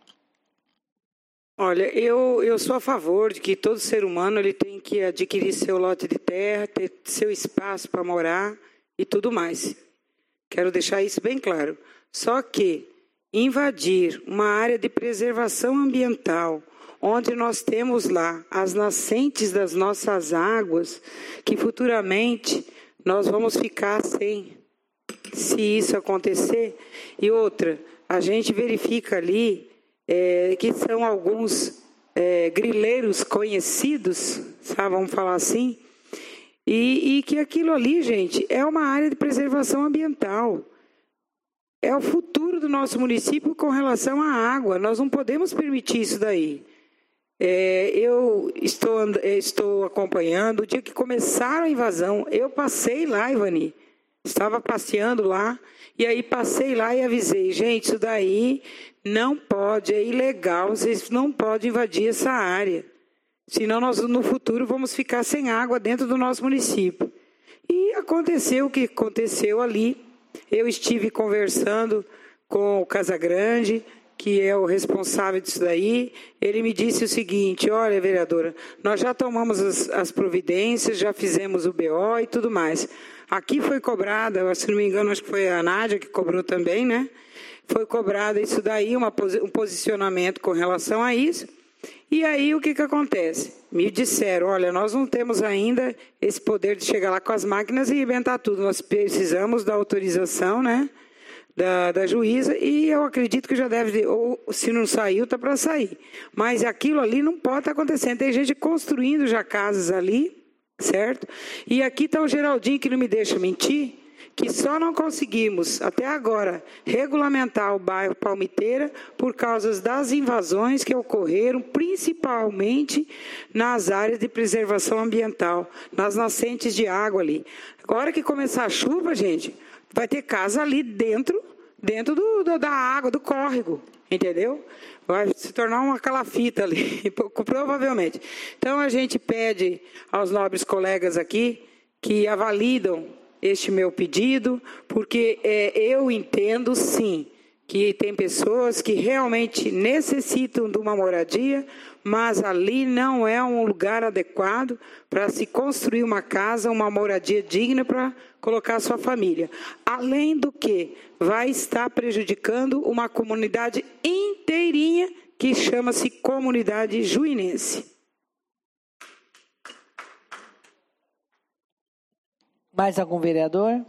Olha, eu sou a favor de que todo ser humano ele tem que adquirir seu lote de terra, ter seu espaço para morar e tudo mais. Quero deixar isso bem claro. Só que invadir uma área de preservação ambiental, onde nós temos lá as nascentes das nossas águas, que futuramente nós vamos ficar sem, se isso acontecer. E outra, a gente verifica ali que são alguns grileiros conhecidos, sabe, vamos falar assim, e que aquilo ali, gente, é uma área de preservação ambiental. É o futuro do nosso município com relação à água. Nós não podemos permitir isso daí. Eu estou acompanhando, o dia que começaram a invasão, eu passei lá, Ivani, estava passeando lá, e aí passei lá e avisei, gente, isso daí não pode, é ilegal, vocês não podem invadir essa área. Senão nós no futuro vamos ficar sem água dentro do nosso município. E aconteceu o que aconteceu ali. Eu estive conversando com o Casagrande, que é o responsável disso daí. Ele me disse o seguinte: olha, vereadora, nós já tomamos as providências, já fizemos o BO e tudo mais. Aqui foi cobrada, se não me engano, acho que foi a Nádia que cobrou também, né? Foi cobrado isso daí, um posicionamento com relação a isso. E aí o que acontece? Me disseram, olha, nós não temos ainda esse poder de chegar lá com as máquinas e inventar tudo. Nós precisamos da autorização, né, da juíza, e eu acredito que já deve, ou se não saiu, está para sair. Mas aquilo ali não pode estar acontecendo. Tem gente construindo já casas ali, certo? E aqui está o Geraldinho, que não me deixa mentir, que só não conseguimos, até agora, regulamentar o bairro Palmiteira por causa das invasões que ocorreram, principalmente nas áreas de preservação ambiental, nas nascentes de água ali. Agora que começar a chuva, gente, vai ter casa ali dentro da água, do córrego. entendeu? Vai se tornar uma calafita ali, provavelmente. Então, a gente pede aos nobres colegas aqui que avalidam este meu pedido, porque eu entendo, sim, que tem pessoas que realmente necessitam de uma moradia, mas ali não é um lugar adequado para se construir uma casa, uma moradia digna para colocar sua família. Além do que, vai estar prejudicando uma comunidade inteirinha que chama-se Comunidade Juinense.
Mais algum vereador?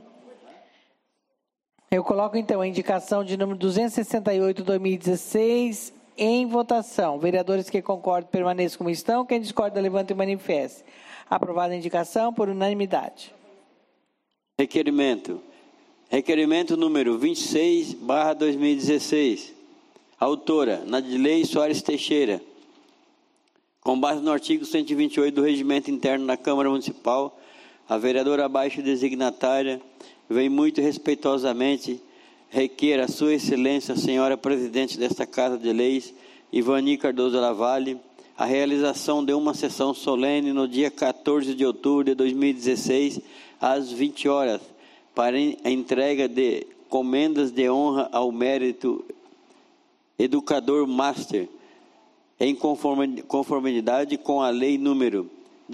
Eu coloco, então, a indicação de número 268, 2016, em votação. Vereadores que concordam, permaneçam como estão. Quem discorda, levante e manifeste. Aprovada a indicação por unanimidade.
Requerimento. Requerimento número 26/2016. Autora, Nadilei Soares Teixeira. Com base no artigo 128 do Regimento Interno da Câmara Municipal, a vereadora abaixo designatária vem muito respeitosamente requer a sua excelência, a senhora presidente desta Casa de Leis, Ivani Cardoso Lavalle, a realização de uma sessão solene no dia 14 de outubro de 2016, às 20 horas, para a entrega de comendas de honra ao mérito educador master, em conformidade com a lei número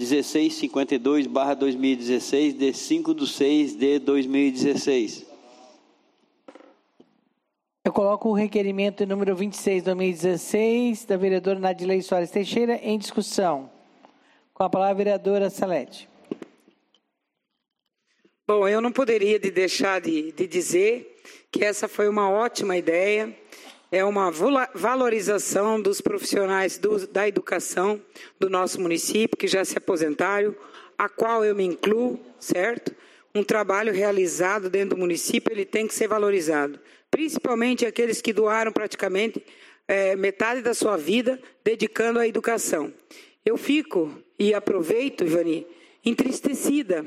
1652/2016, de 5/6/2016.
Eu coloco o requerimento número 26/2016, da vereadora Nadilei Soares Teixeira, em discussão. Com a palavra a vereadora Salete.
Bom, eu não poderia deixar de dizer que essa foi uma ótima ideia. É uma valorização dos profissionais da educação do nosso município, que já se aposentaram, a qual eu me incluo, certo? Um trabalho realizado dentro do município, ele tem que ser valorizado. Principalmente aqueles que doaram praticamente metade da sua vida dedicando à educação. Eu fico, e aproveito, Ivani, entristecida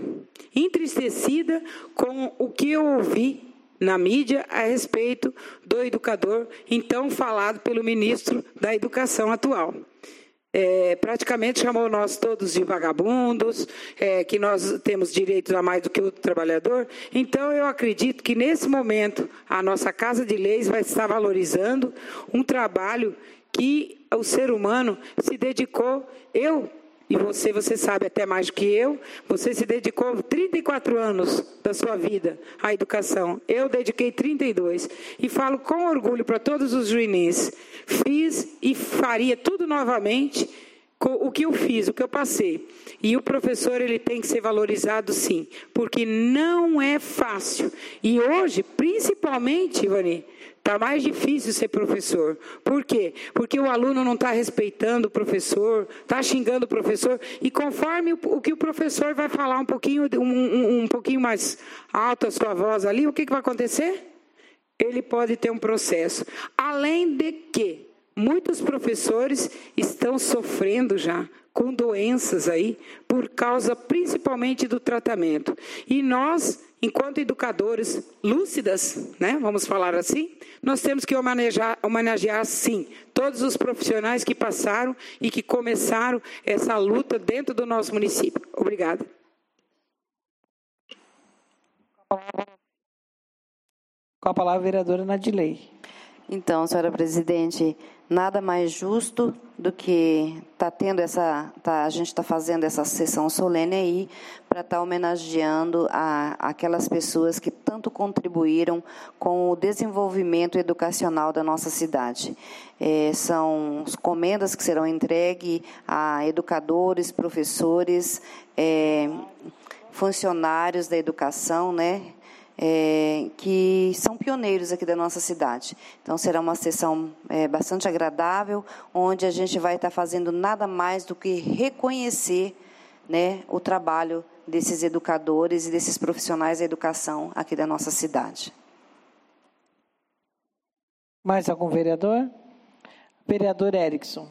com o que eu ouvi na mídia a respeito do educador, então falado pelo ministro da Educação atual. Praticamente chamou nós todos de vagabundos, que nós temos direitos a mais do que o trabalhador. Então, eu acredito que, nesse momento, a nossa Casa de Leis vai estar valorizando um trabalho que o ser humano se dedicou. E você sabe até mais do que eu, você se dedicou 34 anos da sua vida à educação. Eu dediquei 32. E falo com orgulho para todos os juinenses. Fiz e faria tudo novamente o que eu fiz, o que eu passei. E o professor, ele tem que ser valorizado, sim, porque não é fácil. E hoje, principalmente, Ivani, está mais difícil ser professor. Por quê? Porque o aluno não está respeitando o professor, está xingando o professor, e conforme o que o professor vai falar um pouquinho mais alto a sua voz ali, o que vai acontecer? Ele pode ter um processo. Além de que muitos professores estão sofrendo já com doenças aí, por causa principalmente do tratamento. E nós, enquanto educadores lúcidas, né, vamos falar assim, nós temos que homenagear, sim, todos os profissionais que passaram e que começaram essa luta dentro do nosso município. Obrigada.
Com a palavra a vereadora Nadilei.
Então, senhora presidente, nada mais justo do que a gente está fazendo essa sessão solene aí para estar homenageando aquelas pessoas que tanto contribuíram com o desenvolvimento educacional da nossa cidade. São comendas que serão entregues a educadores, professores, funcionários da educação, né? Que são pioneiros aqui da nossa cidade. Então, será uma sessão bastante agradável, onde a gente vai estar fazendo nada mais do que reconhecer, né, o trabalho desses educadores e desses profissionais da educação aqui da nossa cidade.
Mais algum vereador? Vereador Erickson.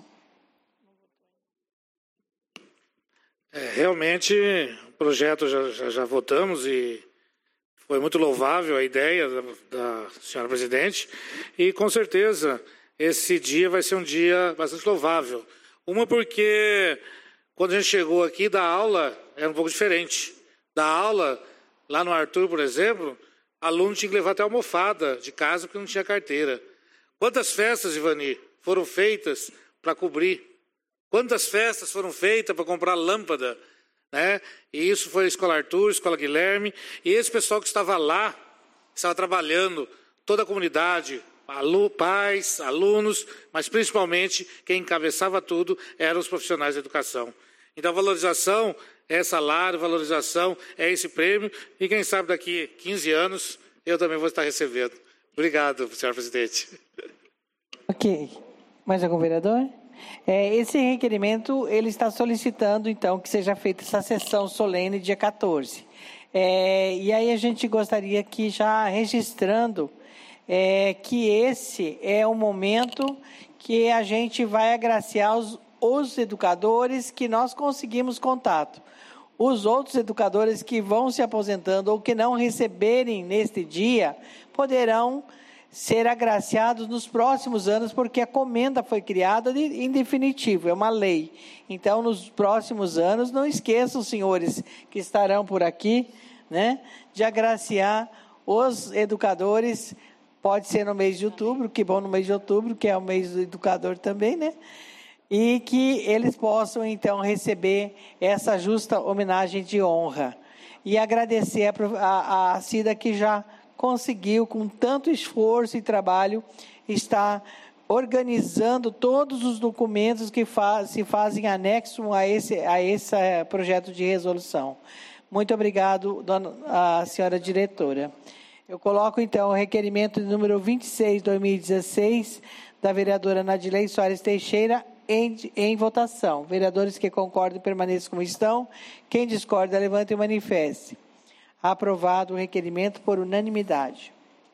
Realmente, o projeto já votamos e foi muito louvável a ideia da senhora presidente e, com certeza, esse dia vai ser um dia bastante louvável. Uma porque, quando a gente chegou aqui, da aula era um pouco diferente. Da aula, lá no Arthur, por exemplo, aluno tinha que levar até almofada de casa porque não tinha carteira. Quantas festas, Ivani, foram feitas para cobrir? Quantas festas foram feitas para comprar lâmpada? Né? E isso foi a Escola Arthur, a Escola Guilherme, e esse pessoal que estava lá, estava trabalhando, toda a comunidade, pais, alunos, mas principalmente quem encabeçava tudo eram os profissionais da educação. Então a valorização é salário, valorização é esse prêmio, e quem sabe daqui 15 anos eu também vou estar recebendo. Obrigado, senhor presidente.
Ok. Mais algum vereador? Esse requerimento, ele está solicitando, então, que seja feita essa sessão solene dia 14. E aí a gente gostaria que, já registrando, que esse é o momento que a gente vai agraciar os educadores que nós conseguimos contato. Os outros educadores que vão se aposentando ou que não receberem neste dia, poderão ser agraciados nos próximos anos, porque a comenda foi criada em definitivo, é uma lei. Então, nos próximos anos, não esqueçam, senhores que estarão por aqui, né, de agraciar os educadores. Pode ser no mês de outubro, que bom, no mês de outubro, que é o mês do educador também, né? E que eles possam, então, receber essa justa homenagem de honra. E agradecer a Cida, que já conseguiu, com tanto esforço e trabalho, estar organizando todos os documentos que se fazem anexo a esse projeto de resolução. Muito obrigado, a senhora diretora. Eu coloco, então, o requerimento número 26, 2016, da vereadora Nadilei Soares Teixeira, em votação. Vereadores que concordam, permaneçam como estão. Quem discorda, levante e manifeste. Aprovado o requerimento por unanimidade.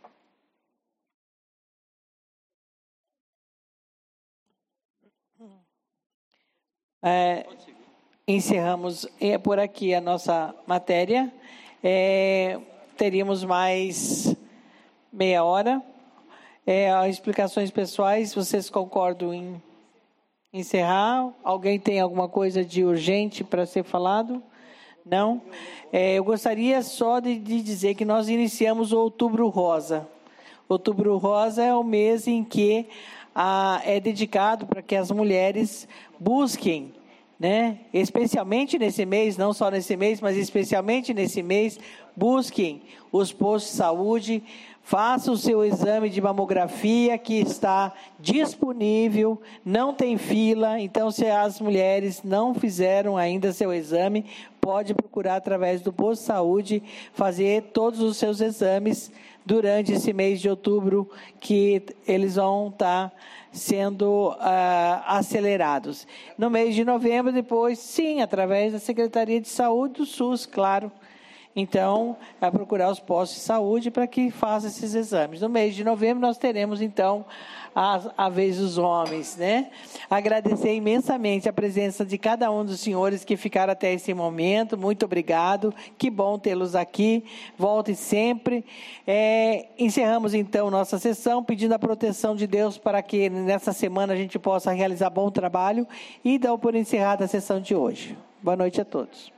Encerramos por aqui a nossa matéria. Teríamos mais meia hora. Explicações pessoais, vocês concordam em encerrar? Alguém tem alguma coisa de urgente para ser falado? Não? Eu gostaria só de dizer que nós iniciamos o Outubro Rosa. Outubro Rosa é o mês em que é dedicado para que as mulheres busquem, né, especialmente nesse mês, não só nesse mês, mas especialmente nesse mês, busquem os postos de saúde, façam o seu exame de mamografia, que está disponível, não tem fila. Então, se as mulheres não fizeram ainda seu exame, pode procurar através do posto de saúde, fazer todos os seus exames durante esse mês de outubro, que eles vão estar sendo acelerados. No mês de novembro, depois, sim, através da Secretaria de Saúde do SUS, claro. Então, vai procurar os postos de saúde para que faça esses exames. No mês de novembro, nós teremos, então, a vez dos homens, né? Agradecer imensamente a presença de cada um dos senhores que ficaram até esse momento. Muito obrigado. Que bom tê-los aqui. Voltem sempre. Encerramos, então, nossa sessão, pedindo a proteção de Deus para que, nessa semana, a gente possa realizar bom trabalho, e dou por encerrada a sessão de hoje. Boa noite a todos.